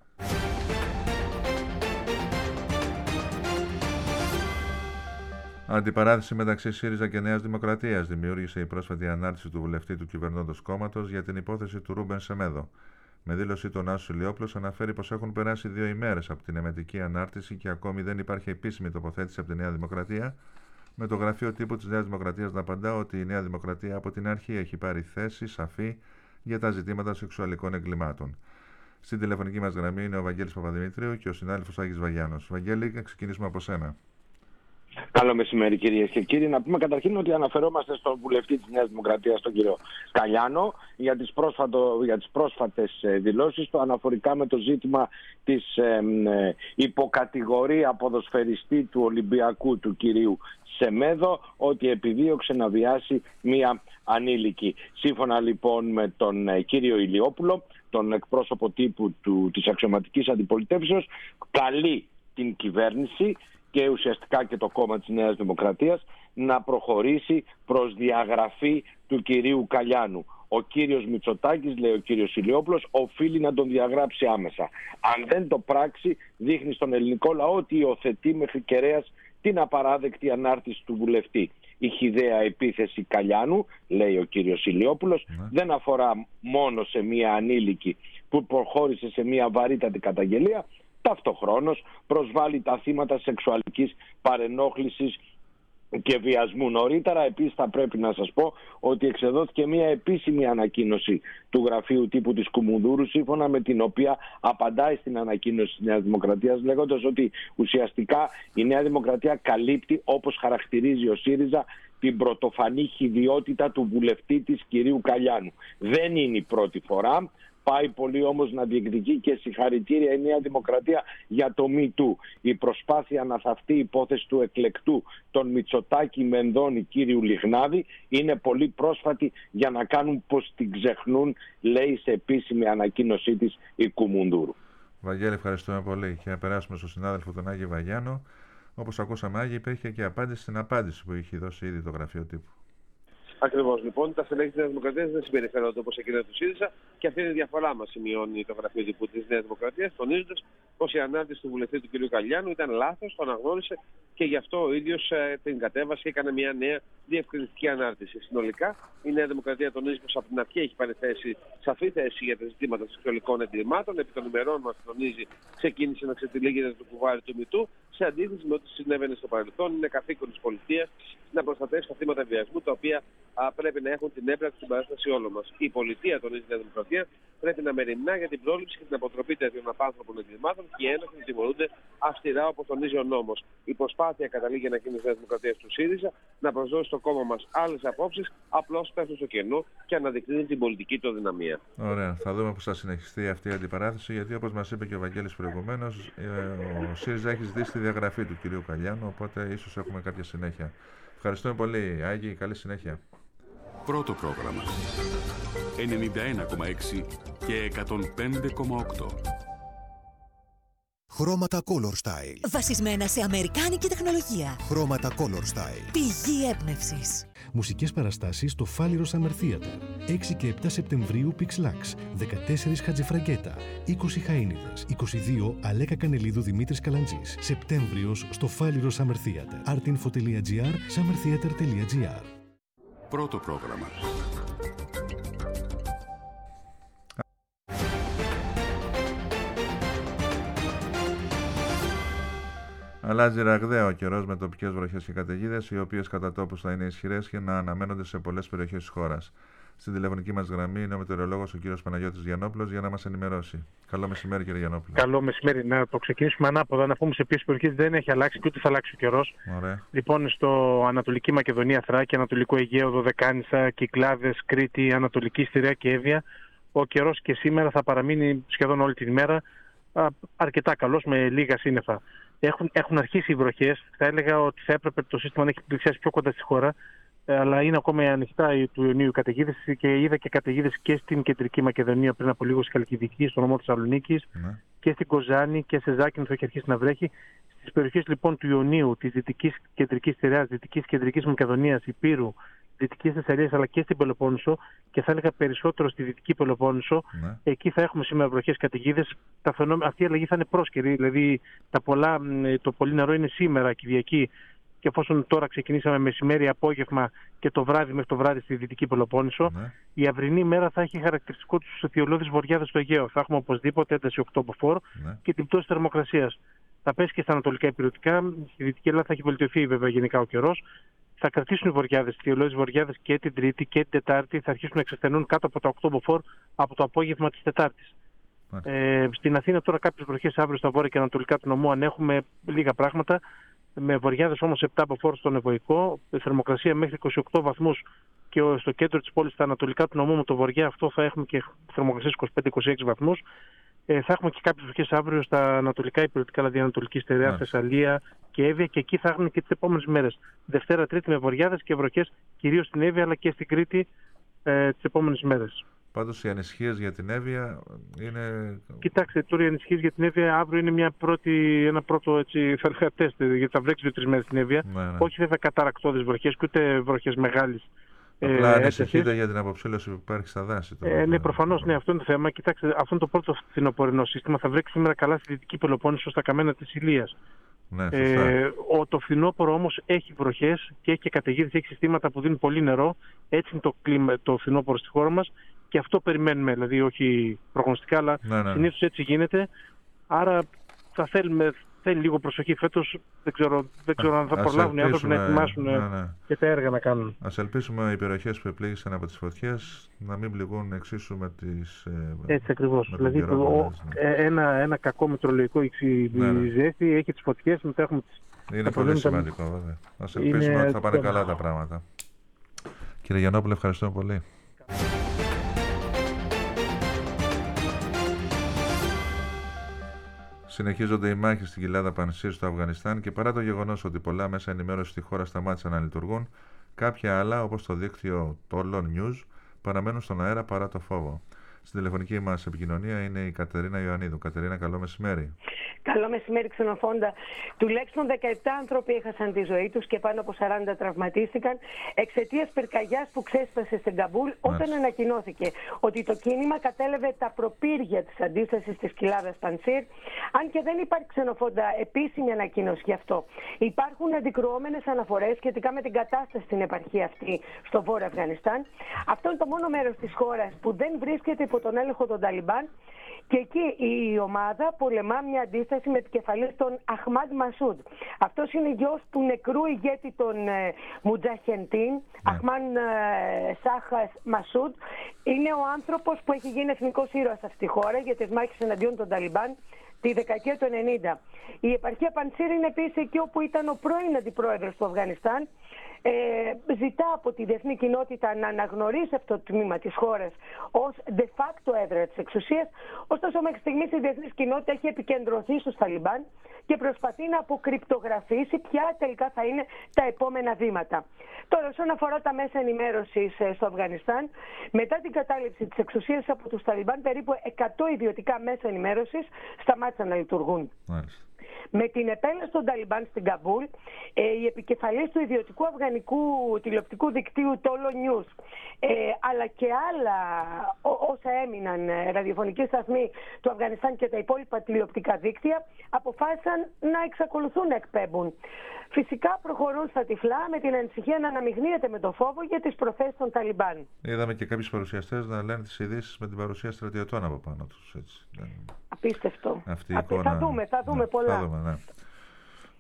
Αντιπαράθεση μεταξύ ΣΥΡΙΖΑ και Νέας Δημοκρατίας δημιούργησε η πρόσφατη ανάρτηση του βουλευτή του κυβερνώντος κόμματος για την υπόθεση του Ρούμπεν Σεμέδο. Με δήλωσή του, ο Νάσος Ηλιόπουλος αναφέρει πως έχουν περάσει 2 ημέρες από την εμετική ανάρτηση και ακόμη δεν υπάρχει επίσημη τοποθέτηση από τη Νέα Δημοκρατία, με το γραφείο τύπου της Νέας Δημοκρατίας να απαντά ότι η Νέα Δημοκρατία από την αρχή έχει πάρει θέση σαφή για τα ζητήματα σεξουαλικών εγκλημάτων. Στην τηλεφωνική μας γραμμή είναι ο Βαγγέλης Παπαδημητρίου και ο συνάδελφος Άγης Βαγιάνος. Βαγγέλη, να ξεκινήσουμε από σένα. Καλό μεσημέρι, κυρίες και κύριοι. Να πούμε καταρχήν ότι αναφερόμαστε στον βουλευτή της Νέας Δημοκρατίας, τον κύριο Καλιάνο, για τις πρόσφατες δηλώσεις του αναφορικά με το ζήτημα της υποκατηγορία ποδοσφαιριστή του Ολυμπιακού, του κυρίου Σεμέδο, ότι επιδίωξε να βιάσει μία ανήλικη. Σύμφωνα λοιπόν με τον κύριο Ηλιόπουλο, τον εκπρόσωπο τύπου της αξιωματικής αντιπολιτεύσεως, καλεί την κυβέρνηση και ουσιαστικά και το κόμμα της Νέας Δημοκρατίας να προχωρήσει προς διαγραφή του κυρίου Καλιάνου. Ο κύριος Μητσοτάκης, λέει ο κύριος Ηλιόπουλος, οφείλει να τον διαγράψει άμεσα. Αν δεν το πράξει, δείχνει στον ελληνικό λαό ότι υιοθετεί μέχρι κεραίας την απαράδεκτη ανάρτηση του βουλευτή. Η χυδαία επίθεση Καλιάνου, λέει ο κύριος Ηλιόπουλος, δεν αφορά μόνο σε μία ανήλικη που προχώρησε σε μία βαρύτατη καταγγελία, ταυτοχρόνως προσβάλλει τα θύματα σεξουαλικής παρενόχλησης και βιασμού. Νωρίτερα επίσης θα πρέπει να σας πω ότι εξεδόθηκε μια επίσημη ανακοίνωση του γραφείου τύπου της Κουμουνδούρου, σύμφωνα με την οποία απαντάει στην ανακοίνωση της Νέας Δημοκρατίας, λέγοντας ότι ουσιαστικά η Νέα Δημοκρατία καλύπτει, όπως χαρακτηρίζει ο ΣΥΡΙΖΑ, την πρωτοφανή χυδιότητα του βουλευτή της κυρίου Καλιάνου. Δεν είναι η πρώτη φορά. Πάει πολύ όμως να διεκδικεί και συγχαρητήρια η Νέα Δημοκρατία για το MeToo. Η προσπάθεια να θαυτεί η υπόθεση του εκλεκτού των Μητσοτάκη Μενδώνη κύριου Λιχνάδη είναι πολύ πρόσφατη για να κάνουν πως την ξεχνούν, λέει σε επίσημη ανακοίνωσή της η Κουμουνδούρου. Βαγγέλη, ευχαριστούμε πολύ. Και να περάσουμε στον συνάδελφο τον Άγιο Βαγιάνο. Όπως ακούσαμε, Άγιο, υπήρχε και απάντηση στην απάντηση που είχε δώσει ήδη το γραφείο τύπου. Ακριβώς. Λοιπόν, τα στελέχη της Νέας Δημοκρατίας δεν συμπεριφέρονται όπως εκείνα του ΣΥΡΙΖΑ και αυτή είναι η διαφορά μας, σημειώνει το γραφείο τύπου της Νέας Δημοκρατίας, τονίζοντας πως η ανάρτηση του βουλευτή του κ. Καλιάνου ήταν λάθος, το αναγνώρισε και γι' αυτό ο ίδιος την κατέβασε και έκανε μια νέα διευκρινιστική ανάρτηση. Συνολικά, η Νέα Δημοκρατία τονίζει πως από την αρχή έχει πάρει σαφή θέση για τα ζητήματα σεξουαλικών εγκλημάτων. Επί των ημερών μας, τονίζει, ξεκίνησε να ξετυλίγεται το κουβάρι του MeToo. Σε αντίθεση με ό,τι συνέβαινε στο παρελθόν, είναι καθήκον της πολιτείας να προστατεύσει τα θύματα βιασμού, τα οποία πρέπει να έχουν την έμπραξη στην παράσταση όλων μας. Η πολιτεία, τονίζει η Νέα Δημοκρατία, πρέπει να μεριμνά για την πρόληψη και την αποτροπή τέτοιων απάνθρωπων εγκλημάτων και οι ένοχοι να τιμωρούνται αυστηρά, όπως τονίζει ο νόμος. Η προσπάθεια καταλήγει ανακοίνωση της Νέας Δημοκρατίας του ΣΥΡΙΖΑ να προσδώσει στο κόμμα μας άλλες απόψεις, απλώς πέφτουν στο κενό και αναδεικνύουν την πολιτική του αδυναμία. Ωραία. Θα δούμε πώς θα συνεχιστεί αυτή η αντιπαράθεση, γιατί όπως μας είπε και ο Βαγγέλης προηγουμένως, ο ΣΥΡΙΖΑ έχει ζητήσει τη διαγραφή του κυρίου Καλιάνου, οπότε ίσως έχουμε κάποια συνέχεια. Ευχαριστούμε πολύ, Άγγι. Καλή συνέχεια. Πρώτο πρόγραμμα 91,6 και 105,8. Χρώματα Color Style. Βασισμένα σε αμερικάνικη τεχνολογία. Χρώματα Color Style. Πηγή έμπνευσης. Μουσικές παραστάσεις στο Φάληρο Summer Theater. 6 και 7 Σεπτεμβρίου Pixlax. 14 Χατζηφραγκέτα. 20 Χαΐνιδες. 22 Αλέκα Κανελίδου Δημήτρης Καλαντζής. Σεπτέμβριος στο Φάληρο Summer Theater. artinfo.gr, summertheater.gr. Πρώτο πρόγραμμα. Αλλάζει ραγδαία ο καιρός με τοπικές βροχές και καταιγίδες, οι οποίες κατά τόπους θα είναι ισχυρές και να αναμένονται σε πολλές περιοχές της χώρας. Στην τηλεφωνική μας γραμμή είναι ο μετεωρολόγος ο κύριος Παναγιώτης Γιαννόπουλος για να μας ενημερώσει. Καλό μεσημέρι, κύριε Γιαννόπουλο. Καλό μεσημέρι. Να το ξεκινήσουμε ανάποδα. Να πούμε σε ποιες περιοχές δεν έχει αλλάξει και ούτε θα αλλάξει ο καιρός. Λοιπόν, στο Ανατολική Μακεδονία, Θράκη, Ανατολικό Αιγαίο, Δωδεκάνησα, Κυκλάδες, Κρήτη, Ανατολική Στηρία και Εύβοια, ο καιρός και σήμερα θα παραμείνει σχεδόν όλη τη μέρα αρκετά καλός με λίγα σύννεφα. Έχουν αρχίσει οι βροχές. Θα έλεγα ότι θα έπρεπε το σύστημα να έχει πλησιάσει πιο κοντά στη χώρα. Αλλά είναι ακόμα ανοιχτά του Ιουνίου καταιγίδες και είδα και καταιγίδες και στην Κεντρική Μακεδονία πριν από λίγο στη Χαλκιδική, στο νομό Θεσσαλονίκης, και στην Κοζάνη και σε Ζάκυνθο έχει αρχίσει να βρέχει. Στις περιοχές λοιπόν του Ιωνίου, της Δυτικής Κεντρικής Στηρεάς, Δυτικής Κεντρικής Μακεδονίας, Υπήρου, Δυτικής Θεσσαλίας αλλά και στην Πελοπόννησο, και θα έλεγα περισσότερο στη Δυτική Πελοπόννησο, εκεί θα έχουμε σήμερα βροχές, καταιγίδες. Αυτή η αλλαγή θα είναι πρόσκαιρη, δηλαδή το πολύ νερό είναι σήμερα, Κυριακή. Και εφόσον τώρα ξεκινήσαμε μεσημέρι, απόγευμα και το βράδυ μέχρι το βράδυ στη Δυτική Πελοπόννησο, η αυρινή μέρα θα έχει χαρακτηριστικό τους θειολώδεις βοριάδες στο Αιγαίο. Θα έχουμε οπωσδήποτε ένταση 8 μποφόρ και την πτώση θερμοκρασίας. Θα πέσει και στα ανατολικά υπηρετικά. Στη Δυτική Ελλάδα θα έχει βελτιωθεί βέβαια γενικά ο καιρός. Θα κρατήσουν οι βοριάδες, οι θειολώδεις βοριάδες και την Τρίτη και την Τετάρτη. Θα αρχίσουν να εξασθενούν κάτω από τα 8 μποφόρ από το απόγευμα της Τετάρτης. Στην Αθήνα τώρα κάποιες βροχές αύριο στα βόρεια και ανατολικά του νομού, αν έχουμε λίγα πράγματα. Με βοριάδες όμως 7 μποφόρ στον Ευωικό, θερμοκρασία μέχρι 28 βαθμούς και στο κέντρο της πόλης, στα ανατολικά του νομού, με το βοριά αυτό θα έχουμε και θερμοκρασίες 25-26 βαθμούς. Θα έχουμε και κάποιες βροχές αύριο στα ανατολικά υπηρετικά, δηλαδή Ανατολική Στερεά, Θεσσαλία και Εύβοια, και εκεί θα έχουμε και τις επόμενες μέρες. Δευτέρα, Τρίτη με βοριάδες και βροχές κυρίως στην Εύβοια αλλά και στην Κρήτη τις επόμενες μέρες. Πάντως οι ανησυχίες για την Εύβοια είναι... Κοιτάξτε, τώρα οι ανησυχίες για την Εύβοια αύριο είναι ένα πρώτο έτσι, θα έλεγα τεστ, γιατί θα βρέξει 2-3 μέρες στην Εύβοια. Όχι βέβαια καταρακτώδεις βροχές και ούτε βροχές μεγάλες. Απλά ανησυχείτε για την αποψήλωση που υπάρχει στα δάση. Ναι, προφανώς, ναι, αυτό είναι το θέμα. Κοιτάξτε, αυτό είναι το πρώτο φθινοπορεινό σύστημα. Θα βρέξει σήμερα καλά στη Δυτική Πελοπόννησο, στα καμένα της Ηλίας. Ναι, το φθινόπωρο όμως έχει βροχές και έχει και καταιγίδες, έχει συστήματα που δίνουν πολύ νερό. Έτσι είναι το φθινόπωρο στη χώρα μας. Και αυτό περιμένουμε, δηλαδή όχι προγνωστικά, αλλά συνήθως έτσι γίνεται. Άρα θα θέλει λίγο προσοχή φέτος. Δεν ξέρω αν θα προλάβουν οι άνθρωποι να ετοιμάσουν και τα έργα να κάνουν. Ας ελπίσουμε οι περιοχές που επλήγησαν από τις φωτιές να μην πληγούν εξίσου με τις... Έτσι ακριβώς. Δηλαδή ένα κακό μετρολογικό ζέστη έχει τις φωτιές, μετά έχουμε τις... Είναι πολύ σημαντικό βέβαια. Ας ελπίσουμε ότι θα πάνε καλά τα πράγματα. Κύριε Γιαννόπουλε, ευχαριστώ πολύ. Συνεχίζονται οι μάχες στην κοιλάδα Πανσίρ στο Αφγανιστάν και παρά το γεγονός ότι πολλά μέσα ενημέρωση στη χώρα σταμάτησαν να λειτουργούν, κάποια άλλα, όπως το δίκτυο Tolon News, παραμένουν στον αέρα παρά το φόβο. Στην τηλεφωνική μας επικοινωνία είναι η Κατερίνα Ιωαννίδου. Κατερίνα, καλό μεσημέρι. Καλό μεσημέρι, Ξενοφόντα. Τουλάχιστον 17 άνθρωποι έχασαν τη ζωή τους και πάνω από 40 τραυματίστηκαν εξαιτίας πυρκαγιάς που ξέσπασε στην Καμπούλ όταν ανακοινώθηκε ότι το κίνημα κατέλαβε τα προπύρια της αντίστασης της κοιλάδας Πανσίρ, αν και δεν υπάρχει, Ξενοφόντα, επίσημη ανακοίνωση γι' αυτό. Υπάρχουν αντικρουόμενες αναφορές σχετικά με την κατάσταση στην επαρχία αυτή στο βόρειο Αφγανιστάν. Αυτό είναι το μόνο μέρος της χώρας που δεν βρίσκεται υπό τον έλεγχο των Ταλιμπάν. Και εκεί η ομάδα πολεμά μια αντίσταση με επικεφαλής τον Αχμάντ Μασούντ. Αυτός είναι γιος του νεκρού ηγέτη των Μουτζαχεντίν, Αχμάντ Σάχας Μασούντ. Είναι ο άνθρωπος που έχει γίνει εθνικός ήρωας σε αυτή τη χώρα για τις μάχες εναντίον των Ταλιμπάν τη δεκαετία του 90. Η επαρχία Πανσίρ είναι επίσης εκεί όπου ήταν ο πρώην αντιπρόεδρος του Αφγανιστάν. Ζητά από τη διεθνή κοινότητα να αναγνωρίσει αυτό το τμήμα της χώρας ως de facto έδρα της εξουσίας. Ωστόσο, μέχρι στιγμής η διεθνής κοινότητα έχει επικεντρωθεί στους Ταλιμπάν και προσπαθεί να αποκρυπτογραφήσει ποια τελικά θα είναι τα επόμενα βήματα. Τώρα, όσον αφορά τα μέσα ενημέρωσης στο Αφγανιστάν, μετά την κατάληψη της εξουσίας από τους Ταλιμπάν, περίπου 100 ιδιωτικά μέσα ενημέρωσης σταμάτησαν να λειτουργούν. Με την επέλαση των Ταλιμπάν στην Καμπούλ, η επικεφαλής του ιδιωτικού αφγανικού τηλεοπτικού δικτύου Tolon News, αλλά και άλλα όσα έμειναν ραδιοφωνικοί σταθμοί του Αφγανιστάν και τα υπόλοιπα τηλεοπτικά δίκτυα, αποφάσισαν να εξακολουθούν να εκπέμπουν. Φυσικά προχωρούν στα τυφλά με την ανησυχία να αναμειγνύεται με το φόβο για τις προθέσεις των Ταλιμπάν. Είδαμε και κάποιους παρουσιαστές να λένε τις ειδήσεις με την παρουσία στρατιωτών από πάνω τους. Έτσι. Απίστευτο. Αυτή η εικόνα... Θα δούμε πολλά. Θα δούμε, ναι.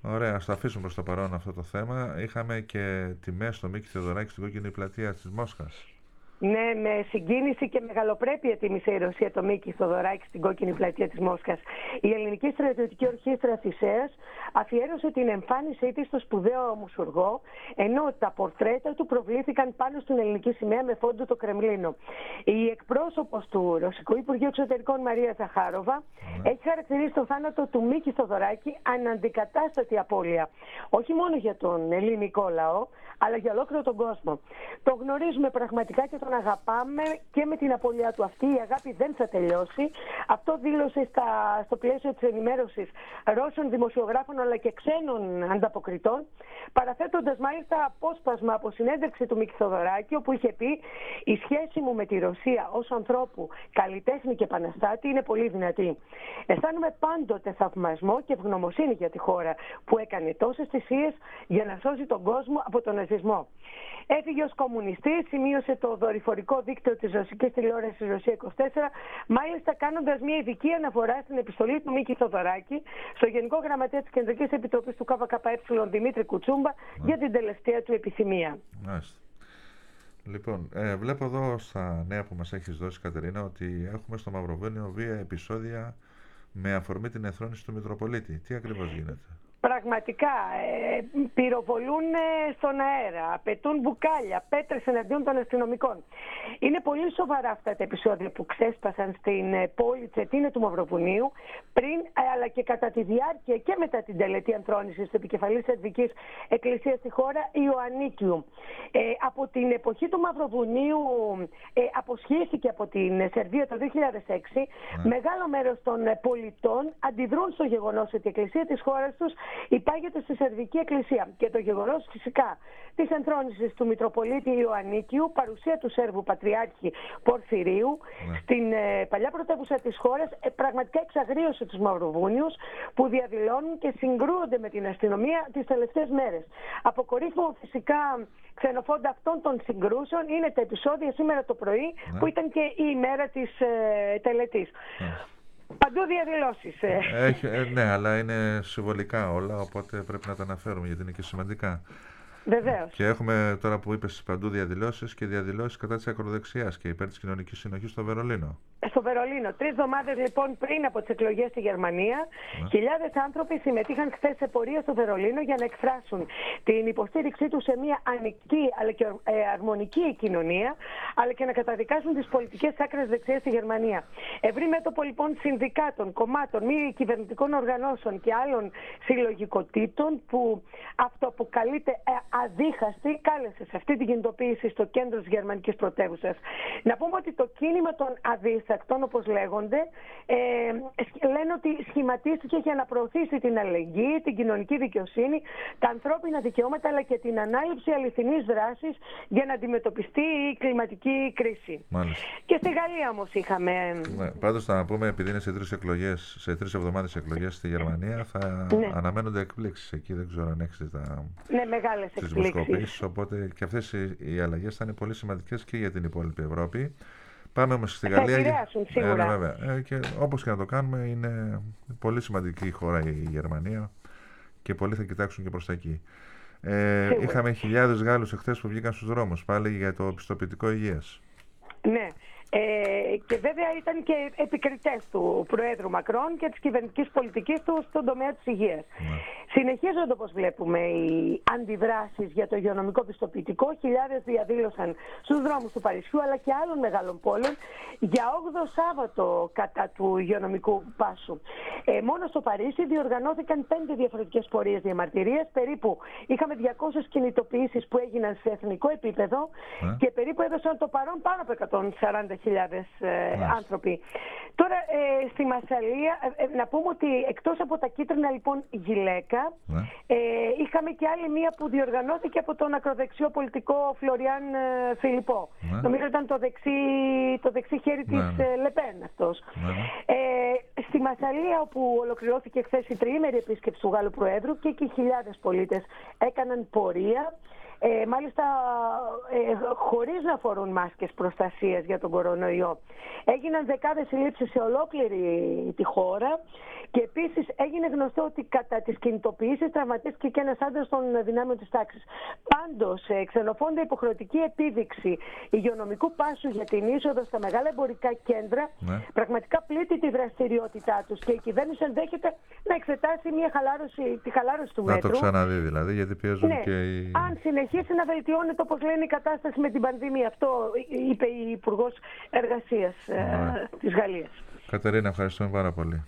Ωραία, ας το αφήσουμε προς το παρόν αυτό το θέμα. Είχαμε και τιμές στο Μίκη Θεοδωράκη στην κόκκινη πλατεία της Μόσχας. Ναι, με συγκίνηση και μεγαλοπρέπεια τίμησε η Ρωσία το Μίκη Θοδωράκη στην κόκκινη πλατεία της Μόσχας. Η Ελληνική Στρατιωτική Ορχήστρα Θησέας αφιέρωσε την εμφάνισή της στο σπουδαίο μουσουργό, ενώ τα πορτρέτα του προβλήθηκαν πάνω στην ελληνική σημαία με φόντο το Κρεμλίνο. Η εκπρόσωπος του Ρωσικού Υπουργείου Εξωτερικών Μαρία Ζαχάροβα έχει χαρακτηρίσει το θάνατο του Μίκη Θοδωράκη αναντικατάστατη απώλεια. Όχι μόνο για τον ελληνικό λαό, αλλά για ολόκληρο τον κόσμο. Το γνωρίζουμε πραγματικά και τον αγαπάμε και με την απώλειά του αυτή. Η αγάπη δεν θα τελειώσει. Αυτό δήλωσε στο πλαίσιο της ενημέρωσης Ρώσων δημοσιογράφων αλλά και ξένων ανταποκριτών, παραθέτοντας μάλιστα απόσπασμα από συνέντευξη του Μίκη Θοδωράκη, όπου είχε πει: «Η σχέση μου με τη Ρωσία ως ανθρώπου, καλλιτέχνη και επαναστάτη είναι πολύ δυνατή. Αισθάνομαι πάντοτε θαυμασμό και ευγνωμοσύνη για τη χώρα που έκανε τόσες θυσίες για να σώσει τον κόσμο από τον ναζισμό». Έφυγε ως κομμουνιστής, σημείωσε το δορυφορικό δίκτυο της ρωσικής τηλεόρασης Ρωσία 24, μάλιστα κάνοντας μια ειδική αναφορά στην επιστολή του Μίκη Θοδωράκη στο Γενικό Γραμματέα της Κεντρικής Επιτροπής του ΚΚΕ Δημήτρη Κουτσούμπα για την τελευταία του επιθυμία. Μάλιστα. Λοιπόν, βλέπω εδώ στα νέα που μας έχεις δώσει, Κατερίνα, ότι έχουμε στο Μαυροβούνιο βία επεισόδια με αφορμή την ενθρόνηση του Μητροπολίτη. Τι ακριβώς γίνεται? Πραγματικά πυροβολούν στον αέρα, πετούν μπουκάλια, πέτρες εναντίον των αστυνομικών. Είναι πολύ σοβαρά αυτά τα επεισόδια που ξέσπασαν στην πόλη Τσετίνε του Μαυροβουνίου πριν αλλά και κατά τη διάρκεια και μετά την τελετή ανθρόνησης του επικεφαλής Σερβικής Εκκλησίας στη χώρα Ιωαννίκιου. Από την εποχή του Μαυροβουνίου αποσχίστηκε από την Σερβία το 2006. Μεγάλο μέρος των πολιτών αντιδρούν στο γεγονός ότι η εκκλησία της χώρας τους υπάγεται στη Σερβική Εκκλησία και το γεγονός φυσικά της ενθρόνησης του Μητροπολίτη Ιωαννίκιου, παρουσία του Σέρβου Πατριάρχη Πορφυρίου στην παλιά πρωτεύουσα της χώρας, πραγματικά εξαγρίωσε τους Μαυροβούνιους που διαδηλώνουν και συγκρούονται με την αστυνομία τις τελευταίες μέρες. Αποκορύφωμα φυσικά ξενοφόντα αυτών των συγκρούσεων είναι τα επεισόδια σήμερα το πρωί που ήταν και η ημέρα της τελετής. Παντού διαδηλώσεις. Ναι, αλλά είναι συμβολικά όλα, οπότε πρέπει να τα αναφέρουμε γιατί είναι και σημαντικά. Βεβαίως. Και έχουμε τώρα που είπες παντού διαδηλώσεις και διαδηλώσεις κατά της ακροδεξιάς και υπέρ της κοινωνικής συνοχής στο Βερολίνο. Στο Βερολίνο. 3 εβδομάδες λοιπόν πριν από τις εκλογές στη Γερμανία, χιλιάδες άνθρωποι συμμετείχαν χθες σε πορεία στο Βερολίνο για να εκφράσουν την υποστήριξή τους σε μια ανοιχτή αλλά και αρμονική κοινωνία, αλλά και να καταδικάσουν τις πολιτικές άκρες δεξιές στη Γερμανία. Ευρύ μέτωπο λοιπόν συνδικάτων, κομμάτων, μη κυβερνητικών οργανώσεων και άλλων συλλογικοτήτων που αυτοαποκαλείται αδίχαστη, κάλεσε σε αυτή την κινητοποίηση στο κέντρο της γερμανικής πρωτεύουσας. Να πούμε ότι το κίνημα των αδίστακτων, όπως λέγονται, λένε ότι σχηματίστηκε για να προωθήσει την αλληλεγγύη, την κοινωνική δικαιοσύνη, τα ανθρώπινα δικαιώματα αλλά και την ανάληψη αληθινής δράσης για να αντιμετωπιστεί η κλιματική κρίση. Μάλιστα. Και στη Γαλλία όμως είχαμε. Ναι, πάντως θα πούμε, επειδή είναι σε 3 εκλογές, σε 3 εβδομάδες εκλογές στη Γερμανία, θα αναμένονται εκπλήξεις εκεί. Δεν ξέρω αν έχεις μεγάλες τις δημοσκοπήσεις. Οπότε και αυτές οι αλλαγές θα είναι πολύ σημαντικές και για την υπόλοιπη Ευρώπη. Πάμε όμως στη Γαλλία. Θα επηρεάσουν σίγουρα. Βέβαια. Και όπως και να το κάνουμε, είναι πολύ σημαντική η χώρα η Γερμανία και πολλοί θα κοιτάξουν και προς τα εκεί. Είχαμε χιλιάδες Γάλλους εχθές που βγήκαν στους δρόμους πάλι για το πιστοποιητικό υγείας. Ναι. Και βέβαια ήταν και επικριτές του Προέδρου Μακρόν και της κυβερνητικής πολιτικής του στον τομέα της υγείας. Συνεχίζονται, όπως βλέπουμε, οι αντιδράσεις για το υγειονομικό πιστοποιητικό. Χιλιάδες διαδήλωσαν στους δρόμους του Παρισιού αλλά και άλλων μεγάλων πόλεων για 8ο Σάββατο κατά του υγειονομικού πάσου. Μόνο στο Παρίσι διοργανώθηκαν 5 διαφορετικές πορείες διαμαρτυρίας. Περίπου είχαμε 200 κινητοποιήσεις που έγιναν σε εθνικό επίπεδο και περίπου έδωσαν το παρόν πάνω από 140.000 άνθρωποι. Τώρα στη Μασσαλία να πούμε ότι εκτός από τα κίτρινα λοιπόν γυλαίκα είχαμε και άλλη μία που διοργανώθηκε από τον ακροδεξιό πολιτικό Φλωριάν Φιλιππό. Νομίζω ήταν το δεξί χέρι της Λεπέν αυτός. Στη Μασσαλία, όπου ολοκληρώθηκε χθες η τριήμερη επίσκεψη του Γάλλου Προέδρου, και εκεί χιλιάδες πολίτες έκαναν πορεία μάλιστα χωρίς να φορούν μάσκες προστασίας για τον κορονοϊό. Έγιναν δεκάδες συλλήψεις σε ολόκληρη τη χώρα και επίσης έγινε γνωστό ότι κατά τις κινητοποιήσεις τραυματίστηκε και ένας άντρας των δυνάμεων της τάξης. Πάντως, ξενοφώντα υποχρεωτική επίδειξη υγειονομικού πάσου για την είσοδο στα μεγάλα εμπορικά κέντρα, πραγματικά πλήττει τη δραστηριότητά τους και η κυβέρνηση ενδέχεται να εξετάσει τη χαλάρωση του μέτρου. Να το ξαναδεί δηλαδή, γιατί πιέζουν και οι... Αν συνεχίσει να βελτιώνεται, όπως λένε, η κατάσταση με την πανδημία. Αυτό είπε η Υπουργός Εργασίας της Γαλλίας. Κατερίνα, ευχαριστούμε πάρα πολύ.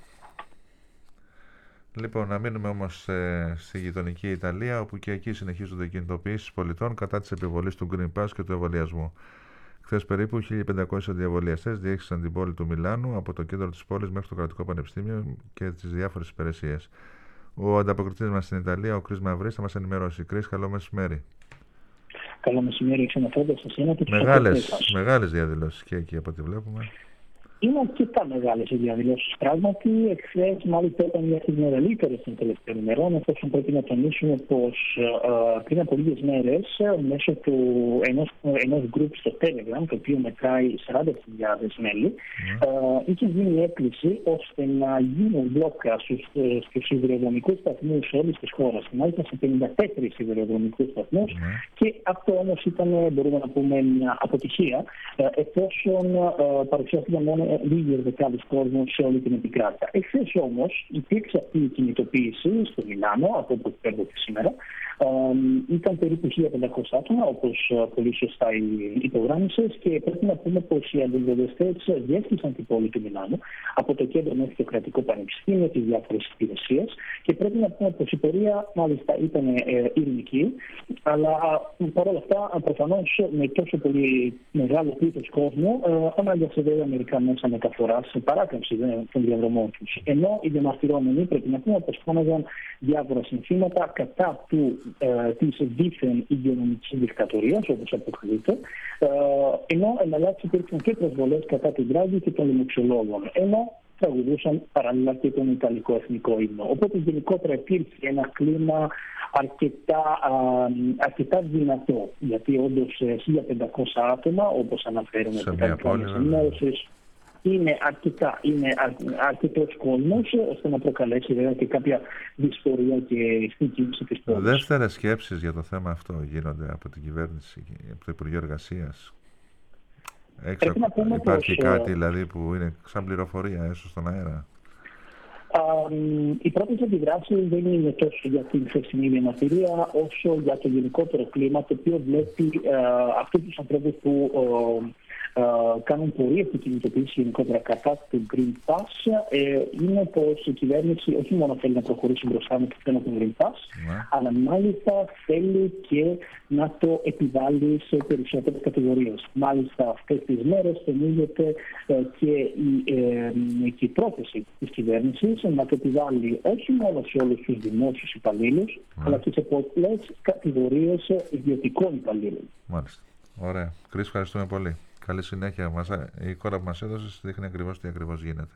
Λοιπόν, να μείνουμε όμως στη γειτονική Ιταλία, όπου και εκεί συνεχίζονται οι κινητοποιήσεις πολιτών κατά της επιβολής του Green Pass και του εμβολιασμού. Χθες περίπου 1.500 αντιεμβολιαστές διέχυσαν την πόλη του Μιλάνου από το κέντρο της πόλης μέχρι το Κρατικό Πανεπιστήμιο και τις διάφορες υπηρεσίες. Ο ανταποκριτής μας στην Ιταλία, ο Κρίς Μαυρής, θα μας ενημερώσει. Κρίς, καλό μεσημέρι. Καλό μεσημέρι, ξενοφώντας σας. Μεγάλες διαδηλώσεις και εκεί από ό,τι βλέπουμε. Είναι αρκετά μεγάλες οι διαδηλώσεις. Πράγματι, εχθές μάλιστα ήταν μια από τις μεγαλύτερες των τελευταίων ημερών, εφόσον πρέπει να τονίσουμε πως πριν από λίγες μέρες, μέσω ενός group στο Telegram, το οποίο μετράει 40.000 μέλη, είχε γίνει έκκληση ώστε να γίνουν μπλόκα στους σιδηροδρομικούς σταθμούς όλης της χώρας, μάλιστα σε 54 σιδηροδρομικούς σταθμούς, και αυτό όμως ήταν, μπορούμε να πούμε, μια αποτυχία, εφόσον παρουσιάστηκαν μόνο λίγες δεκάδες κόσμου σε όλη την επικράτεια. Εχθές όμως υπήρξε αυτή η κινητοποίηση στο Μιλάνο, από όπου παίρνω σήμερα. Ήταν περίπου 1.500 άτομα, όπως πολύ σωστά υπογράμμισες, και πρέπει να πούμε πως οι αντιβολιαστές διέσχισαν την πόλη του Μιλάνου, από το κέντρο μέχρι το Κρατικό Πανεπιστήμιο, τις διάφορες υπηρεσίες, και πρέπει να πούμε πως η πορεία μάλιστα ήταν ειρηνική, αλλά παρόλα αυτά προφανώς με τόσο πολύ μεγάλο πλήθος κόσμου ανάγκασε βέβαια μερικά μέσα μεταφοράς σε παράκαμψη των διαδρομών τους. Ενώ οι διαμαρτυρόμενοι πρέπει να πούμε πως φώναζαν διάφορα συνθήματα κατά της δίθεν υγειονομικής δικτατορίας, όπως αποκαλείται, ενώ εναλλάξει υπήρξαν και προσβολές κατά την Ντράγκη και των λοιμοξιολόγων, ενώ τραγουδούσαν παράλληλα και τον Ιταλικό εθνικό ύμνο. Οπότε γενικότερα υπήρχε ένα κλίμα αρκετά δυνατό, γιατί όντως 1.500 άτομα, όπως αναφέρουμε σε μια πόλη, είναι αρκετός κόσμος, ώστε να προκαλέσει βέβαια και κάποια δυσφορία και στην κίνηση της πόλης. Δεύτερες σκέψεις για το θέμα αυτό γίνονται από την κυβέρνηση, από το Υπουργείο Εργασίας. Υπάρχει κάτι δηλαδή που είναι σαν πληροφορία έσω στον αέρα? Η πρώτη αντιδράση δεν είναι τόσο για την χθεσινή διαμαρτυρία, όσο για το γενικότερο κλίμα, το οποίο βλέπει αυτούς τους ανθρώπους που κάνουν πορεία που κινητοποιήσει γενικότερα κατά του Green Pass. Είναι πως η κυβέρνηση όχι μόνο θέλει να προχωρήσει μπροστά με το θέμα του Green Pass, αλλά μάλιστα θέλει και να το επιβάλλει σε περισσότερες κατηγορίες. Μάλιστα αυτές τις μέρες τονίζεται και η πρόθεση της κυβέρνησης να το επιβάλλει όχι μόνο σε όλους τους δημόσιους υπαλλήλους, αλλά και σε πολλές κατηγορίες ιδιωτικών υπαλλήλων. Μάλιστα. Ωραία. Κρίς, ευχαριστούμε πολύ. Καλή συνέχεια. Η εικόνα που μας έδωσες δείχνει ακριβώς τι ακριβώς γίνεται.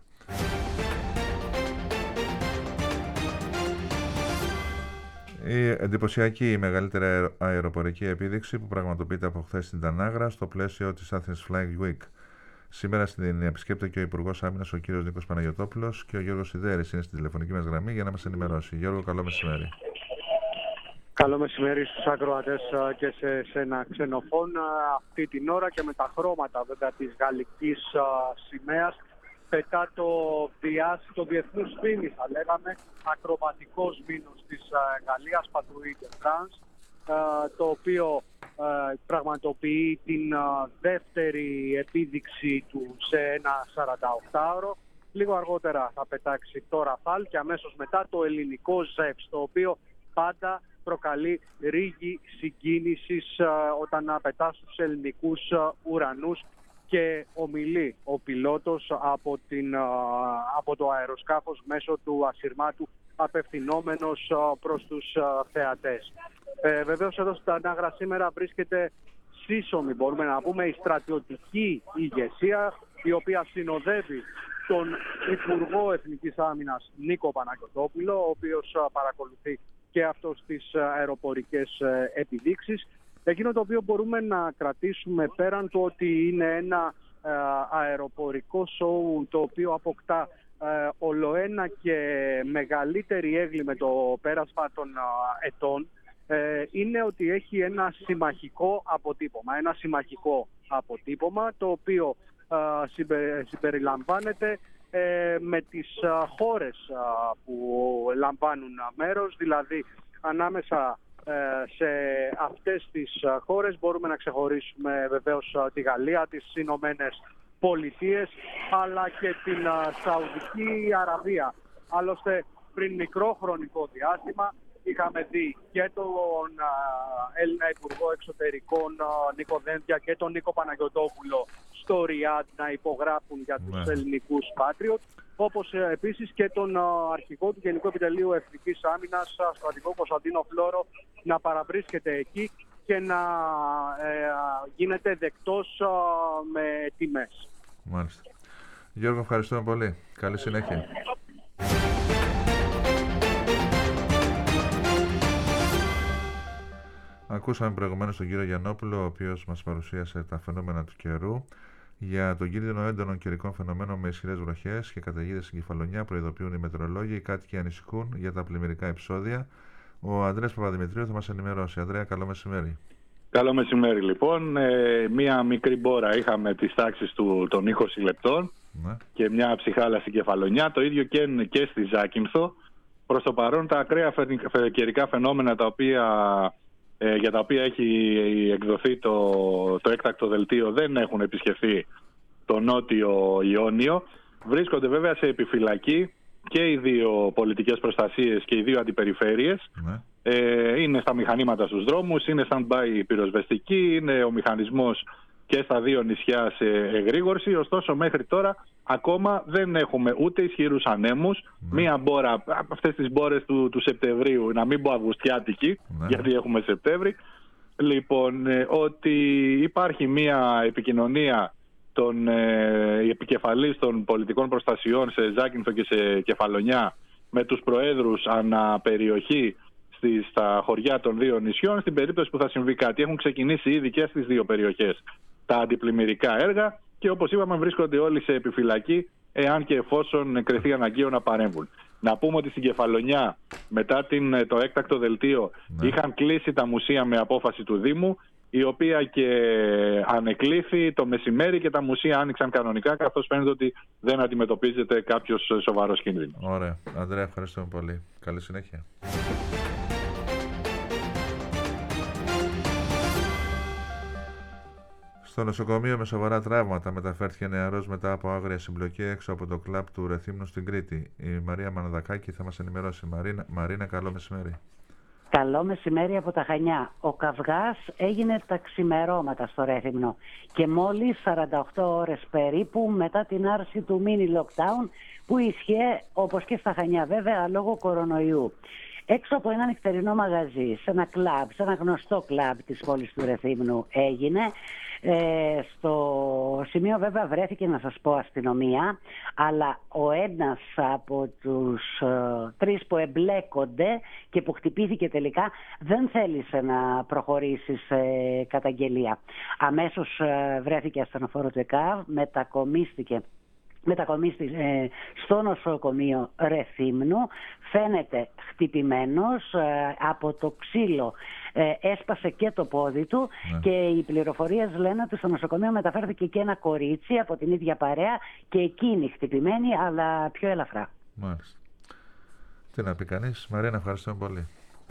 Η εντυπωσιακή, η μεγαλύτερη αεροπορική επίδειξη που πραγματοποιείται από χθες στην Τανάγρα στο πλαίσιο της Athens Flag Week. Σήμερα στην επισκέπτεται και ο Υπουργός Άμυνας, ο κύριος Νίκος Παναγιωτόπουλος, και ο Γιώργος Σιδέρης είναι στην τηλεφωνική μας γραμμή για να μας ενημερώσει. Γιώργο, καλό μεσημέρι. Καλό μεσημέρι στους ακροατές και σε ένα ξενοφών αυτή την ώρα και με τα χρώματα βέβαια της γαλλικής σημαίας πετά το διεθνούς φήμη, θα λέγαμε, ακροβατικός μήνος της Γαλλίας, Patrouille de France, το οποίο πραγματοποιεί την δεύτερη επίδειξη του σε ένα 48ωρο. Λίγο αργότερα θα πετάξει το Ραφάλ και αμέσως μετά το ελληνικό ΖΕΦΣ, το οποίο πάντα προκαλεί ρίγη συγκίνησης όταν πετά στους ελληνικούς ουρανούς και ομιλεί ο πιλότος από το αεροσκάφος μέσω του ασυρμάτου απευθυνόμενος προς τους θεατές. Βεβαίως εδώ στην Τανάγρα σήμερα βρίσκεται σύσσωμη, μπορούμε να πούμε, η στρατιωτική ηγεσία, η οποία συνοδεύει τον Υπουργό Εθνικής Άμυνας Νίκο Παναγιωτόπουλο, ο οποίος παρακολουθεί και αυτός τις αεροπορικές επιδείξεις. Εκείνο το οποίο μπορούμε να κρατήσουμε, πέραν του ότι είναι ένα αεροπορικό σόου το οποίο αποκτά ολοένα και μεγαλύτερη έγκλη με το πέρασμα των ετών, είναι ότι έχει ένα συμμαχικό αποτύπωμα, το οποίο συμπεριλαμβάνεται με τις χώρες που λαμβάνουν μέρος, δηλαδή ανάμεσα σε αυτές τις χώρες μπορούμε να ξεχωρίσουμε βεβαίως τη Γαλλία, τις Ηνωμένες Πολιτείες, αλλά και την Σαουδική Αραβία. Άλλωστε, πριν μικρό χρονικό διάστημα είχαμε δει και τον Έλληνα Υπουργό Εξωτερικών Νίκο Δένδια και τον Νίκο Παναγιωτόπουλο στο Ριάντ να υπογράφουν για τους ελληνικούς Patriot, όπως επίσης και τον αρχηγό του Γενικού Επιτελείου Εθνικής Άμυνας, στρατηγό Κωνσταντίνο Φλόρο, να παραβρίσκεται εκεί και να γίνεται δεκτός με τιμές. Μάλιστα. Γιώργο, ευχαριστούμε πολύ. Καλή συνέχεια. Ακούσαμε προηγουμένως τον κύριο Γιαννόπουλο, ο οποίος μας παρουσίασε τα φαινόμενα του καιρού. Για τον κίνδυνο έντονων καιρικών φαινομένων με ισχυρές βροχές και καταιγίδες στην Κεφαλονιά προειδοποιούν οι μετεωρολόγοι. Οι κάτοικοι ανησυχούν για τα πλημμυρικά επεισόδια. Ο Ανδρέας Παπαδημητρίου θα μας ενημερώσει. Ανδρέα, καλό μεσημέρι. Καλό μεσημέρι, λοιπόν. Μία μικρή μπόρα είχαμε τις τάξεις των 20 λεπτών και μια ψυχάλα στην Κεφαλονιά. Το ίδιο και στη Ζάκυνθο. Προς το παρόν, τα ακραία καιρικά φαινόμενα για τα οποία έχει εκδοθεί το έκτακτο δελτίο δεν έχουν επισκεφθεί το νότιο Ιόνιο. Βρίσκονται βέβαια σε επιφυλακή και οι δύο πολιτικές προστασίες και οι δύο αντιπεριφέρειες. Είναι στα μηχανήματα στους δρόμους, είναι stand-by πυροσβεστική, είναι ο μηχανισμός και στα δύο νησιά σε εγρήγορση. Ωστόσο, μέχρι τώρα ακόμα δεν έχουμε ούτε ισχυρούς ανέμους. Μία μπόρα, αυτές τις μπόρες του Σεπτεμβρίου, να μην πω αυγουστιάτικη, γιατί έχουμε Σεπτέμβρη. Λοιπόν, ότι υπάρχει μία επικοινωνία οι επικεφαλής των πολιτικών προστασιών σε Ζάκυνθο και σε Κεφαλονιά με τους προέδρους αναπεριοχή στα χωριά των δύο νησιών, στην περίπτωση που θα συμβεί κάτι. Έχουν ξεκινήσει ήδη και στις δύο περιοχές τα αντιπλημμυρικά έργα και, όπως είπαμε, βρίσκονται όλοι σε επιφυλακή εάν και εφόσον κρυθεί αναγκαίο να παρέμβουν. Να πούμε ότι στην Κεφαλονιά, μετά το έκτακτο δελτίο, είχαν κλείσει τα μουσεία με απόφαση του Δήμου, η οποία και ανεκλήθη το μεσημέρι και τα μουσεία άνοιξαν κανονικά, καθώς φαίνεται ότι δεν αντιμετωπίζεται κάποιος σοβαρός κίνδυνος. Ωραία. Ανδρέα, ευχαριστούμε πολύ. Καλή συνέχεια. Στο νοσοκομείο με σοβαρά τραύματα μεταφέρθηκε νεαρός μετά από άγρια συμπλοκή έξω από το κλαμπ του Ρεθύμνου στην Κρήτη. Η Μαρία Μαναδακάκη θα μας ενημερώσει. Μαρίνα, καλό μεσημέρι. Καλό μεσημέρι από τα Χανιά. Ο καυγάς έγινε τα ξημερώματα στο Ρέθυμνο και μόλις 48 ώρες περίπου μετά την άρση του mini lockdown που ίσχυε όπως και στα Χανιά βέβαια λόγω κορονοϊού. Έξω από ένα νυχτερινό μαγαζί, σε ένα κλαμπ, σε ένα γνωστό κλαμπ της πόλης του Ρεθύμνου έγινε. Στο σημείο βέβαια βρέθηκε, να σας πω, αστυνομία, αλλά ο ένας από τους τρεις που εμπλέκονται και που χτυπήθηκε τελικά δεν θέλησε να προχωρήσει σε καταγγελία. Αμέσως βρέθηκε ασθενοφόρο του ΕΚΑΒ, μετακομίστηκε στο νοσοκομείο Ρεθύμνου. Φαίνεται χτυπημένος, από το ξύλο έσπασε και το πόδι του και οι πληροφορίες λένε ότι στο νοσοκομείο μεταφέρθηκε και ένα κορίτσι από την ίδια παρέα και εκείνη χτυπημένη, αλλά πιο ελαφρά. Μάλιστα. Τι να πει κανείς. Μαρίνα, ευχαριστούμε πολύ.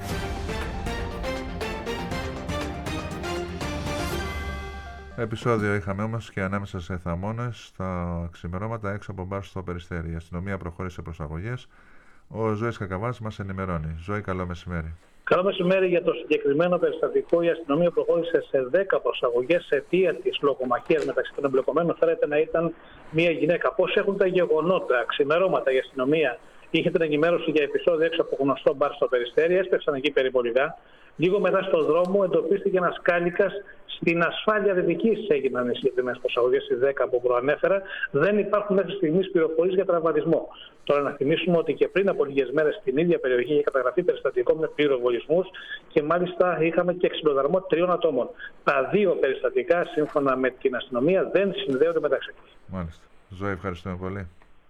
Επεισόδιο είχαμε όμως και ανάμεσα σε θαμώνες στα ξημερώματα έξω από μπαρ στο Περιστέρι. Η αστυνομία προχώρησε προσαγωγές. Ο Ζωής Κακαβάς μας ενημερώνει. Ζωή, καλό μεσημέρι. Καλό μεσημέρι. Για το συγκεκριμένο περιστατικό, η αστυνομία προχώρησε σε 10 προσαγωγές σε αιτία της λογομαχίας μεταξύ των εμπλεκομένων. Φαίνεται να ήταν μια γυναίκα. Πώς έχουν τα γεγονότα, ξημερώματα, η αστυνομία είχε την ενημέρωση για επεισόδιο έξω από γνωστό μπαρ στο Περιστέρι, έσπευσαν εκεί περιπολικά. Λίγο μετά στον δρόμο εντοπίστηκε ένας κάλικας. Στην ασφάλεια δυτικής έγιναν οι συγκεκριμένες προσαγωγές, στις 10 που προανέφερα. Δεν υπάρχουν μέχρι στιγμής πληροφορίες για τραυματισμό. Τώρα να θυμίσουμε ότι και πριν από λίγες μέρες στην ίδια περιοχή είχε καταγραφεί περιστατικό με πυροβολισμούς και μάλιστα είχαμε και ξυλοδαρμό 3 ατόμων. Τα 2 περιστατικά, σύμφωνα με την αστυνομία, δεν συνδέονται μεταξύ τους. Μάλιστα. Ζωή, ευχαριστούμε πολύ.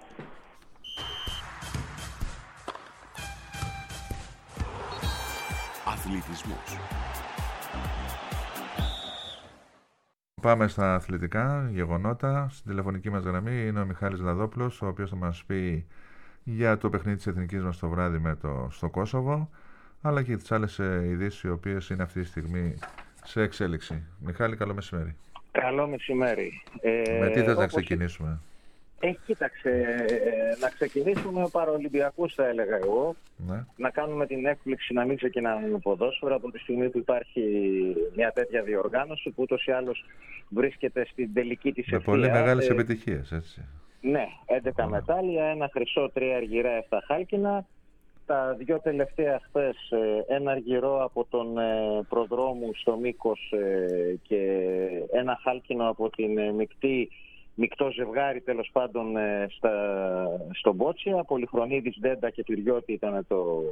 Αθλητισμός. Πάμε στα αθλητικά γεγονότα. Στην τηλεφωνική μας γραμμή είναι ο Μιχάλης Λαδόπουλος, ο οποίος θα μας πει για το παιχνίδι της εθνικής μας το βράδυ στο Κόσοβο, αλλά και τις άλλες ειδήσεις οι οποίες είναι αυτή τη στιγμή σε εξέλιξη. Μιχάλη, καλό μεσημέρι. Καλό μεσημέρι. Με τι θες να ξεκινήσουμε? Κοίταξε, να ξεκινήσουμε με παραολυμπιακούς, θα έλεγα εγώ. Ναι. Να κάνουμε την έκπληξη να μην ξεκινάμε με ποδόσφαιρο από τη στιγμή που υπάρχει μια τέτοια διοργάνωση που ούτως ή άλλως βρίσκεται στην τελική της ευθεία. Με πολύ μεγάλες επιτυχίες, έτσι. Ναι, 11 μετάλλια, 1 χρυσό, 3 αργυρά, 7 χάλκινα. Τα 2 τελευταία χθες, 1 αργυρό από τον προδρόμου στο Μήκος και 1 χάλκινο από την μεικτό ζευγάρι, τέλος πάντων, στο Μπότσια. Πολυχρονίδης, Ντέντα και Τυριώτη ήταν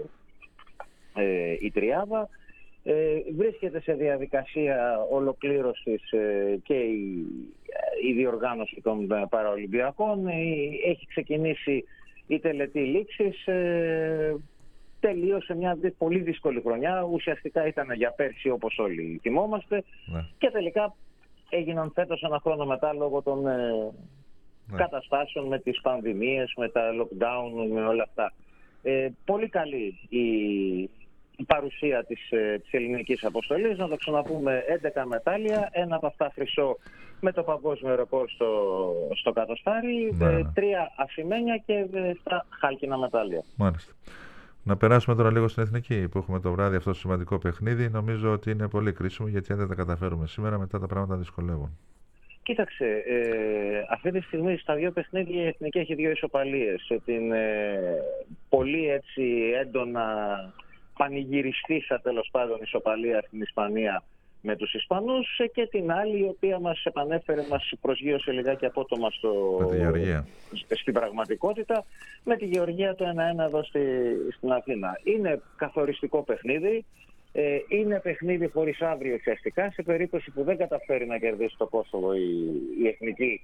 η τριάδα. Βρίσκεται σε διαδικασία ολοκλήρωσης και η διοργάνωση των Παραολυμπιακών. Έχει ξεκινήσει η τελετή λήξης. Τελείωσε μια πολύ δύσκολη χρονιά. Ουσιαστικά ήταν για πέρσι, όπως όλοι θυμόμαστε. Ναι. Και τελικά έγιναν φέτος ένα χρόνο μετά λόγω των καταστάσεων με τις πανδημίες, με τα lockdown, με όλα αυτά. Πολύ καλή η παρουσία της ελληνικής αποστολής. Να το ξαναπούμε, 11 μετάλλια, 1 από αυτά χρυσό με το παγκόσμιο ρεκόρ στο κατοστάρι, 3 ασημένια και 7 χάλκινα μετάλλια. Μάλιστα. Να περάσουμε τώρα λίγο στην εθνική που έχουμε το βράδυ αυτό το σημαντικό παιχνίδι. Νομίζω ότι είναι πολύ κρίσιμο, γιατί αν δεν τα καταφέρουμε σήμερα, μετά τα πράγματα δυσκολεύουν. Κοίταξε, αυτή τη στιγμή στα 2 παιχνίδια η εθνική έχει 2 ισοπαλίες. Την πολύ έτσι έντονα πανηγυριστήσα, τέλος πάντων, ισοπαλία στην Ισπανία με τους Ισπανούς, και την άλλη η οποία μας επανέφερε, μας προσγείωσε λιγάκι απότομα στην πραγματικότητα, με τη Γεωργία το 1-1 εδώ στην Αθήνα. Είναι καθοριστικό παιχνίδι, είναι παιχνίδι χωρίς αύριο ουσιαστικά. Σε περίπτωση που δεν καταφέρει να κερδίσει το Κόσοβο η εθνική,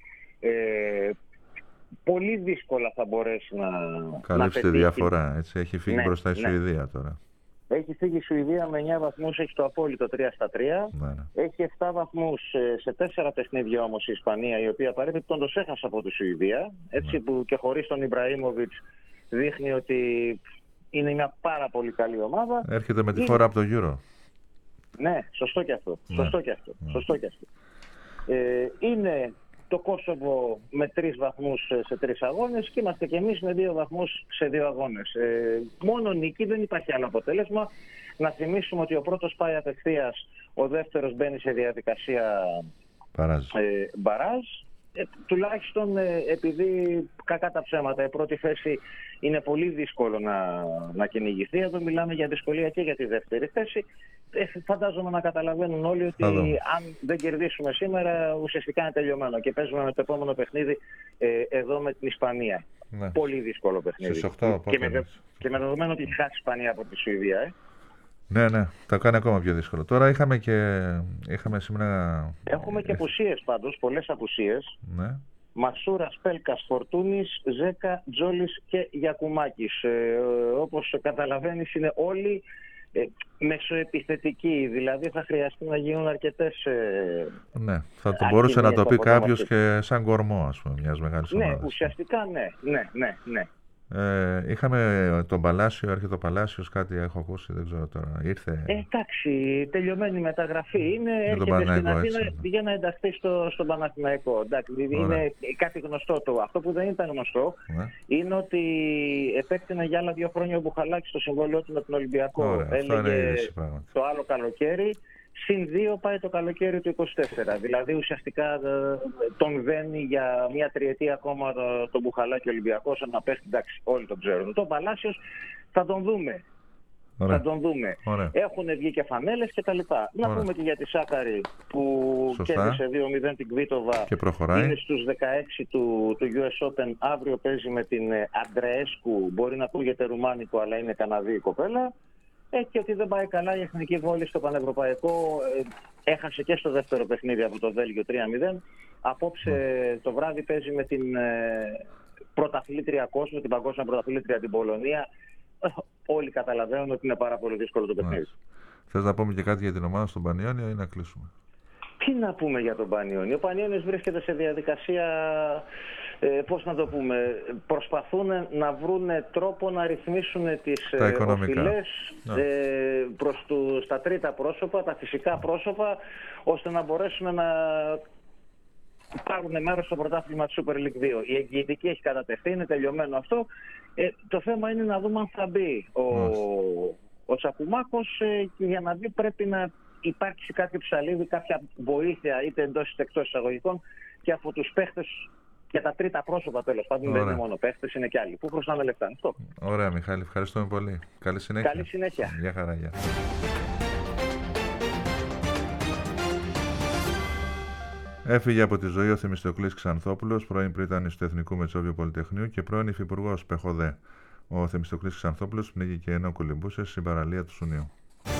πολύ δύσκολα θα μπορέσει να καλύψει τη διαφορά. Έτσι. Έχει φύγει μπροστά η Σουηδία τώρα. Έχει φύγει η Σουηδία με 9 βαθμούς, έχει το απόλυτο 3-3. Ναι. Έχει 7 βαθμούς σε 4 παιχνίδια όμως η Ισπανία, η οποία παρεμπιπτόντως έχασε από τη Σουηδία. Έτσι, που και χωρίς τον Ιμπραήμοβιτς δείχνει ότι είναι μια πάρα πολύ καλή ομάδα. Έρχεται με τη φορά από το Euro. Ναι, σωστό και αυτό. Σωστό και αυτό. Είναι το Κόσοβο με 3 βαθμούς σε 3 αγώνες και είμαστε και εμείς με 2 βαθμούς σε 2 αγώνες. Μόνο νίκη, δεν υπάρχει άλλο αποτέλεσμα. Να θυμίσουμε ότι ο πρώτος πάει απευθείας, ο δεύτερος μπαίνει σε διαδικασία μπαράζ. Τουλάχιστον επειδή, κακά τα ψέματα, η πρώτη θέση είναι πολύ δύσκολο να κυνηγηθεί. Εδώ μιλάμε για δυσκολία και για τη δεύτερη θέση. Φαντάζομαι να καταλαβαίνουν όλοι ότι αν δεν κερδίσουμε σήμερα, ουσιαστικά είναι τελειωμένο και παίζουμε με το επόμενο παιχνίδι εδώ με την Ισπανία. Ναι. Πολύ δύσκολο παιχνίδι. Στις 8 και με δεδομένο ότι χάσει η Ισπανία από τη Σουηδία. Ναι, τα κάνει ακόμα πιο δύσκολο. Τώρα είχαμε σήμερα... Έχουμε και απουσίες πάντως, πολλές απουσίες. Ναι. Μασούρας, Πέλκας, Φορτούνης, Ζέκα, Τζόλης και Γιακουμάκης. Όπως καταλαβαίνεις είναι όλοι μεσοεπιθετικοί, δηλαδή θα χρειαστεί να γίνουν αρκετές... Ναι, θα το μπορούσε να το πει κάποιος και σαν κορμό, ας πούμε, μιας μεγάλης ομάδας. Ναι, ουσιαστικά ναι. Είχαμε τον Παλάσιο, έρχεται ο Παλάσιος, κάτι έχω ακούσει, δεν ξέρω τώρα. Ήρθε. Εντάξει, τελειωμένη μεταγραφή είναι. Έρχεται στην Αθήνα για να ενταχθεί στον Παναθηναϊκό. Εντάξει, είναι κάτι γνωστό το. Αυτό που δεν ήταν γνωστό είναι ότι επέκτηνε για άλλα 2 χρόνια ο Μπουχαλάκης στο συμβόλαιό του με τον Ολυμπιακό. Έλεγε το άλλο καλοκαίρι. συν 2 πάει το καλοκαίρι του 24. Δηλαδή ουσιαστικά τον δένει για μια τριετία ακόμα τον Μπουχαλάκη Ολυμπιακός, να πέσει, εντάξει, όλοι τον ξέρουν. Το Παλάσιος θα τον δούμε. Ωραία. Θα τον δούμε. Ωραία. Έχουν βγει και φανέλες και τα λοιπά. Να πούμε και για τη Σάκαρη που κέρδισε 2-0 την Κβίτοβα. Και προχωράει. Είναι στους 16 του US Open. Αύριο παίζει με την Αντρεέσκου. Μπορεί να ακούγεται ρουμάνικο, αλλά είναι Καναδή η κοπέλα. Και ότι δεν πάει καλά η εθνική βόλη στο πανευρωπαϊκό. Έχασε και στο δεύτερο παιχνίδι από το Βέλγιο 3-0. Απόψε το βράδυ παίζει με την πρωταθλήτρια κόσμου, την παγκόσμια πρωταθλήτρια την Πολωνία. Όλοι καταλαβαίνουν ότι είναι πάρα πολύ δύσκολο το παιχνίδι. Θες να πούμε και κάτι για την ομάδα στον Πανιόνιο ή να κλείσουμε? Τι να πούμε για τον Πανιόνιο? Ο Πανιόνιος βρίσκεται σε διαδικασία, πώς να το πούμε, προσπαθούν να βρουν τρόπο να ρυθμίσουν τις οφειλές στα τρίτα πρόσωπα, τα φυσικά πρόσωπα, ώστε να μπορέσουν να πάρουν μέρος στο πρωτάθλημα της Super League 2. Η εγγυητική έχει κατατεθεί, είναι τελειωμένο αυτό. Το θέμα είναι να δούμε αν θα μπει ο Τσακουμάκος και για να μπει πρέπει να υπάρξει κάποιο ψαλίδι, κάποια βοήθεια είτε εντός είτε εκτός εισαγωγικών και από τους παίχτες και τα τρίτα πρόσωπα, τέλος πάντων. Δεν είναι μόνο παίχτες, είναι και άλλοι που χρωστάμε λεφτά. Αυτό. Ωραία, Μιχάλη, ευχαριστούμε πολύ. Καλή συνέχεια. Καλή συνέχεια. Γεια χαρά, γεια. Έφυγε από τη ζωή ο Θεμιστοκλής Ξανθόπουλος, πρώην πρίτανης του Εθνικού Μετσόβιου Πολυτεχνείου και πρώην υφυπουργός ΠΕΧΟΔΕ. Ο Θεμιστοκλής Ξανθόπουλος πνίγηκε ενώ κολυμπούσε στην παραλία του Σουνίου.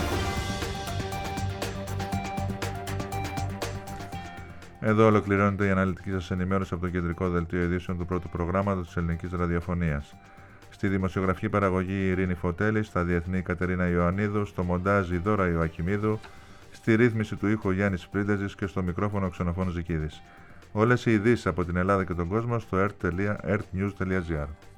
Εδώ ολοκληρώνεται η αναλυτική σας ενημέρωση από το κεντρικό δελτίο ειδήσεων του πρώτου προγράμματος της ελληνικής ραδιοφωνίας. Στη δημοσιογραφική παραγωγή η Ειρήνη Φωτέλη, στα διεθνή η Κατερίνα Ιωαννίδου, στο μοντάζ η Δώρα Ιωακιμίδου, στη ρύθμιση του ήχου Γιάννης Πρίντεζης και στο μικρόφωνο Ξενοφών Ζικίδης. Όλες οι ειδήσεις από την Ελλάδα και τον κόσμο στο earthnews.gr.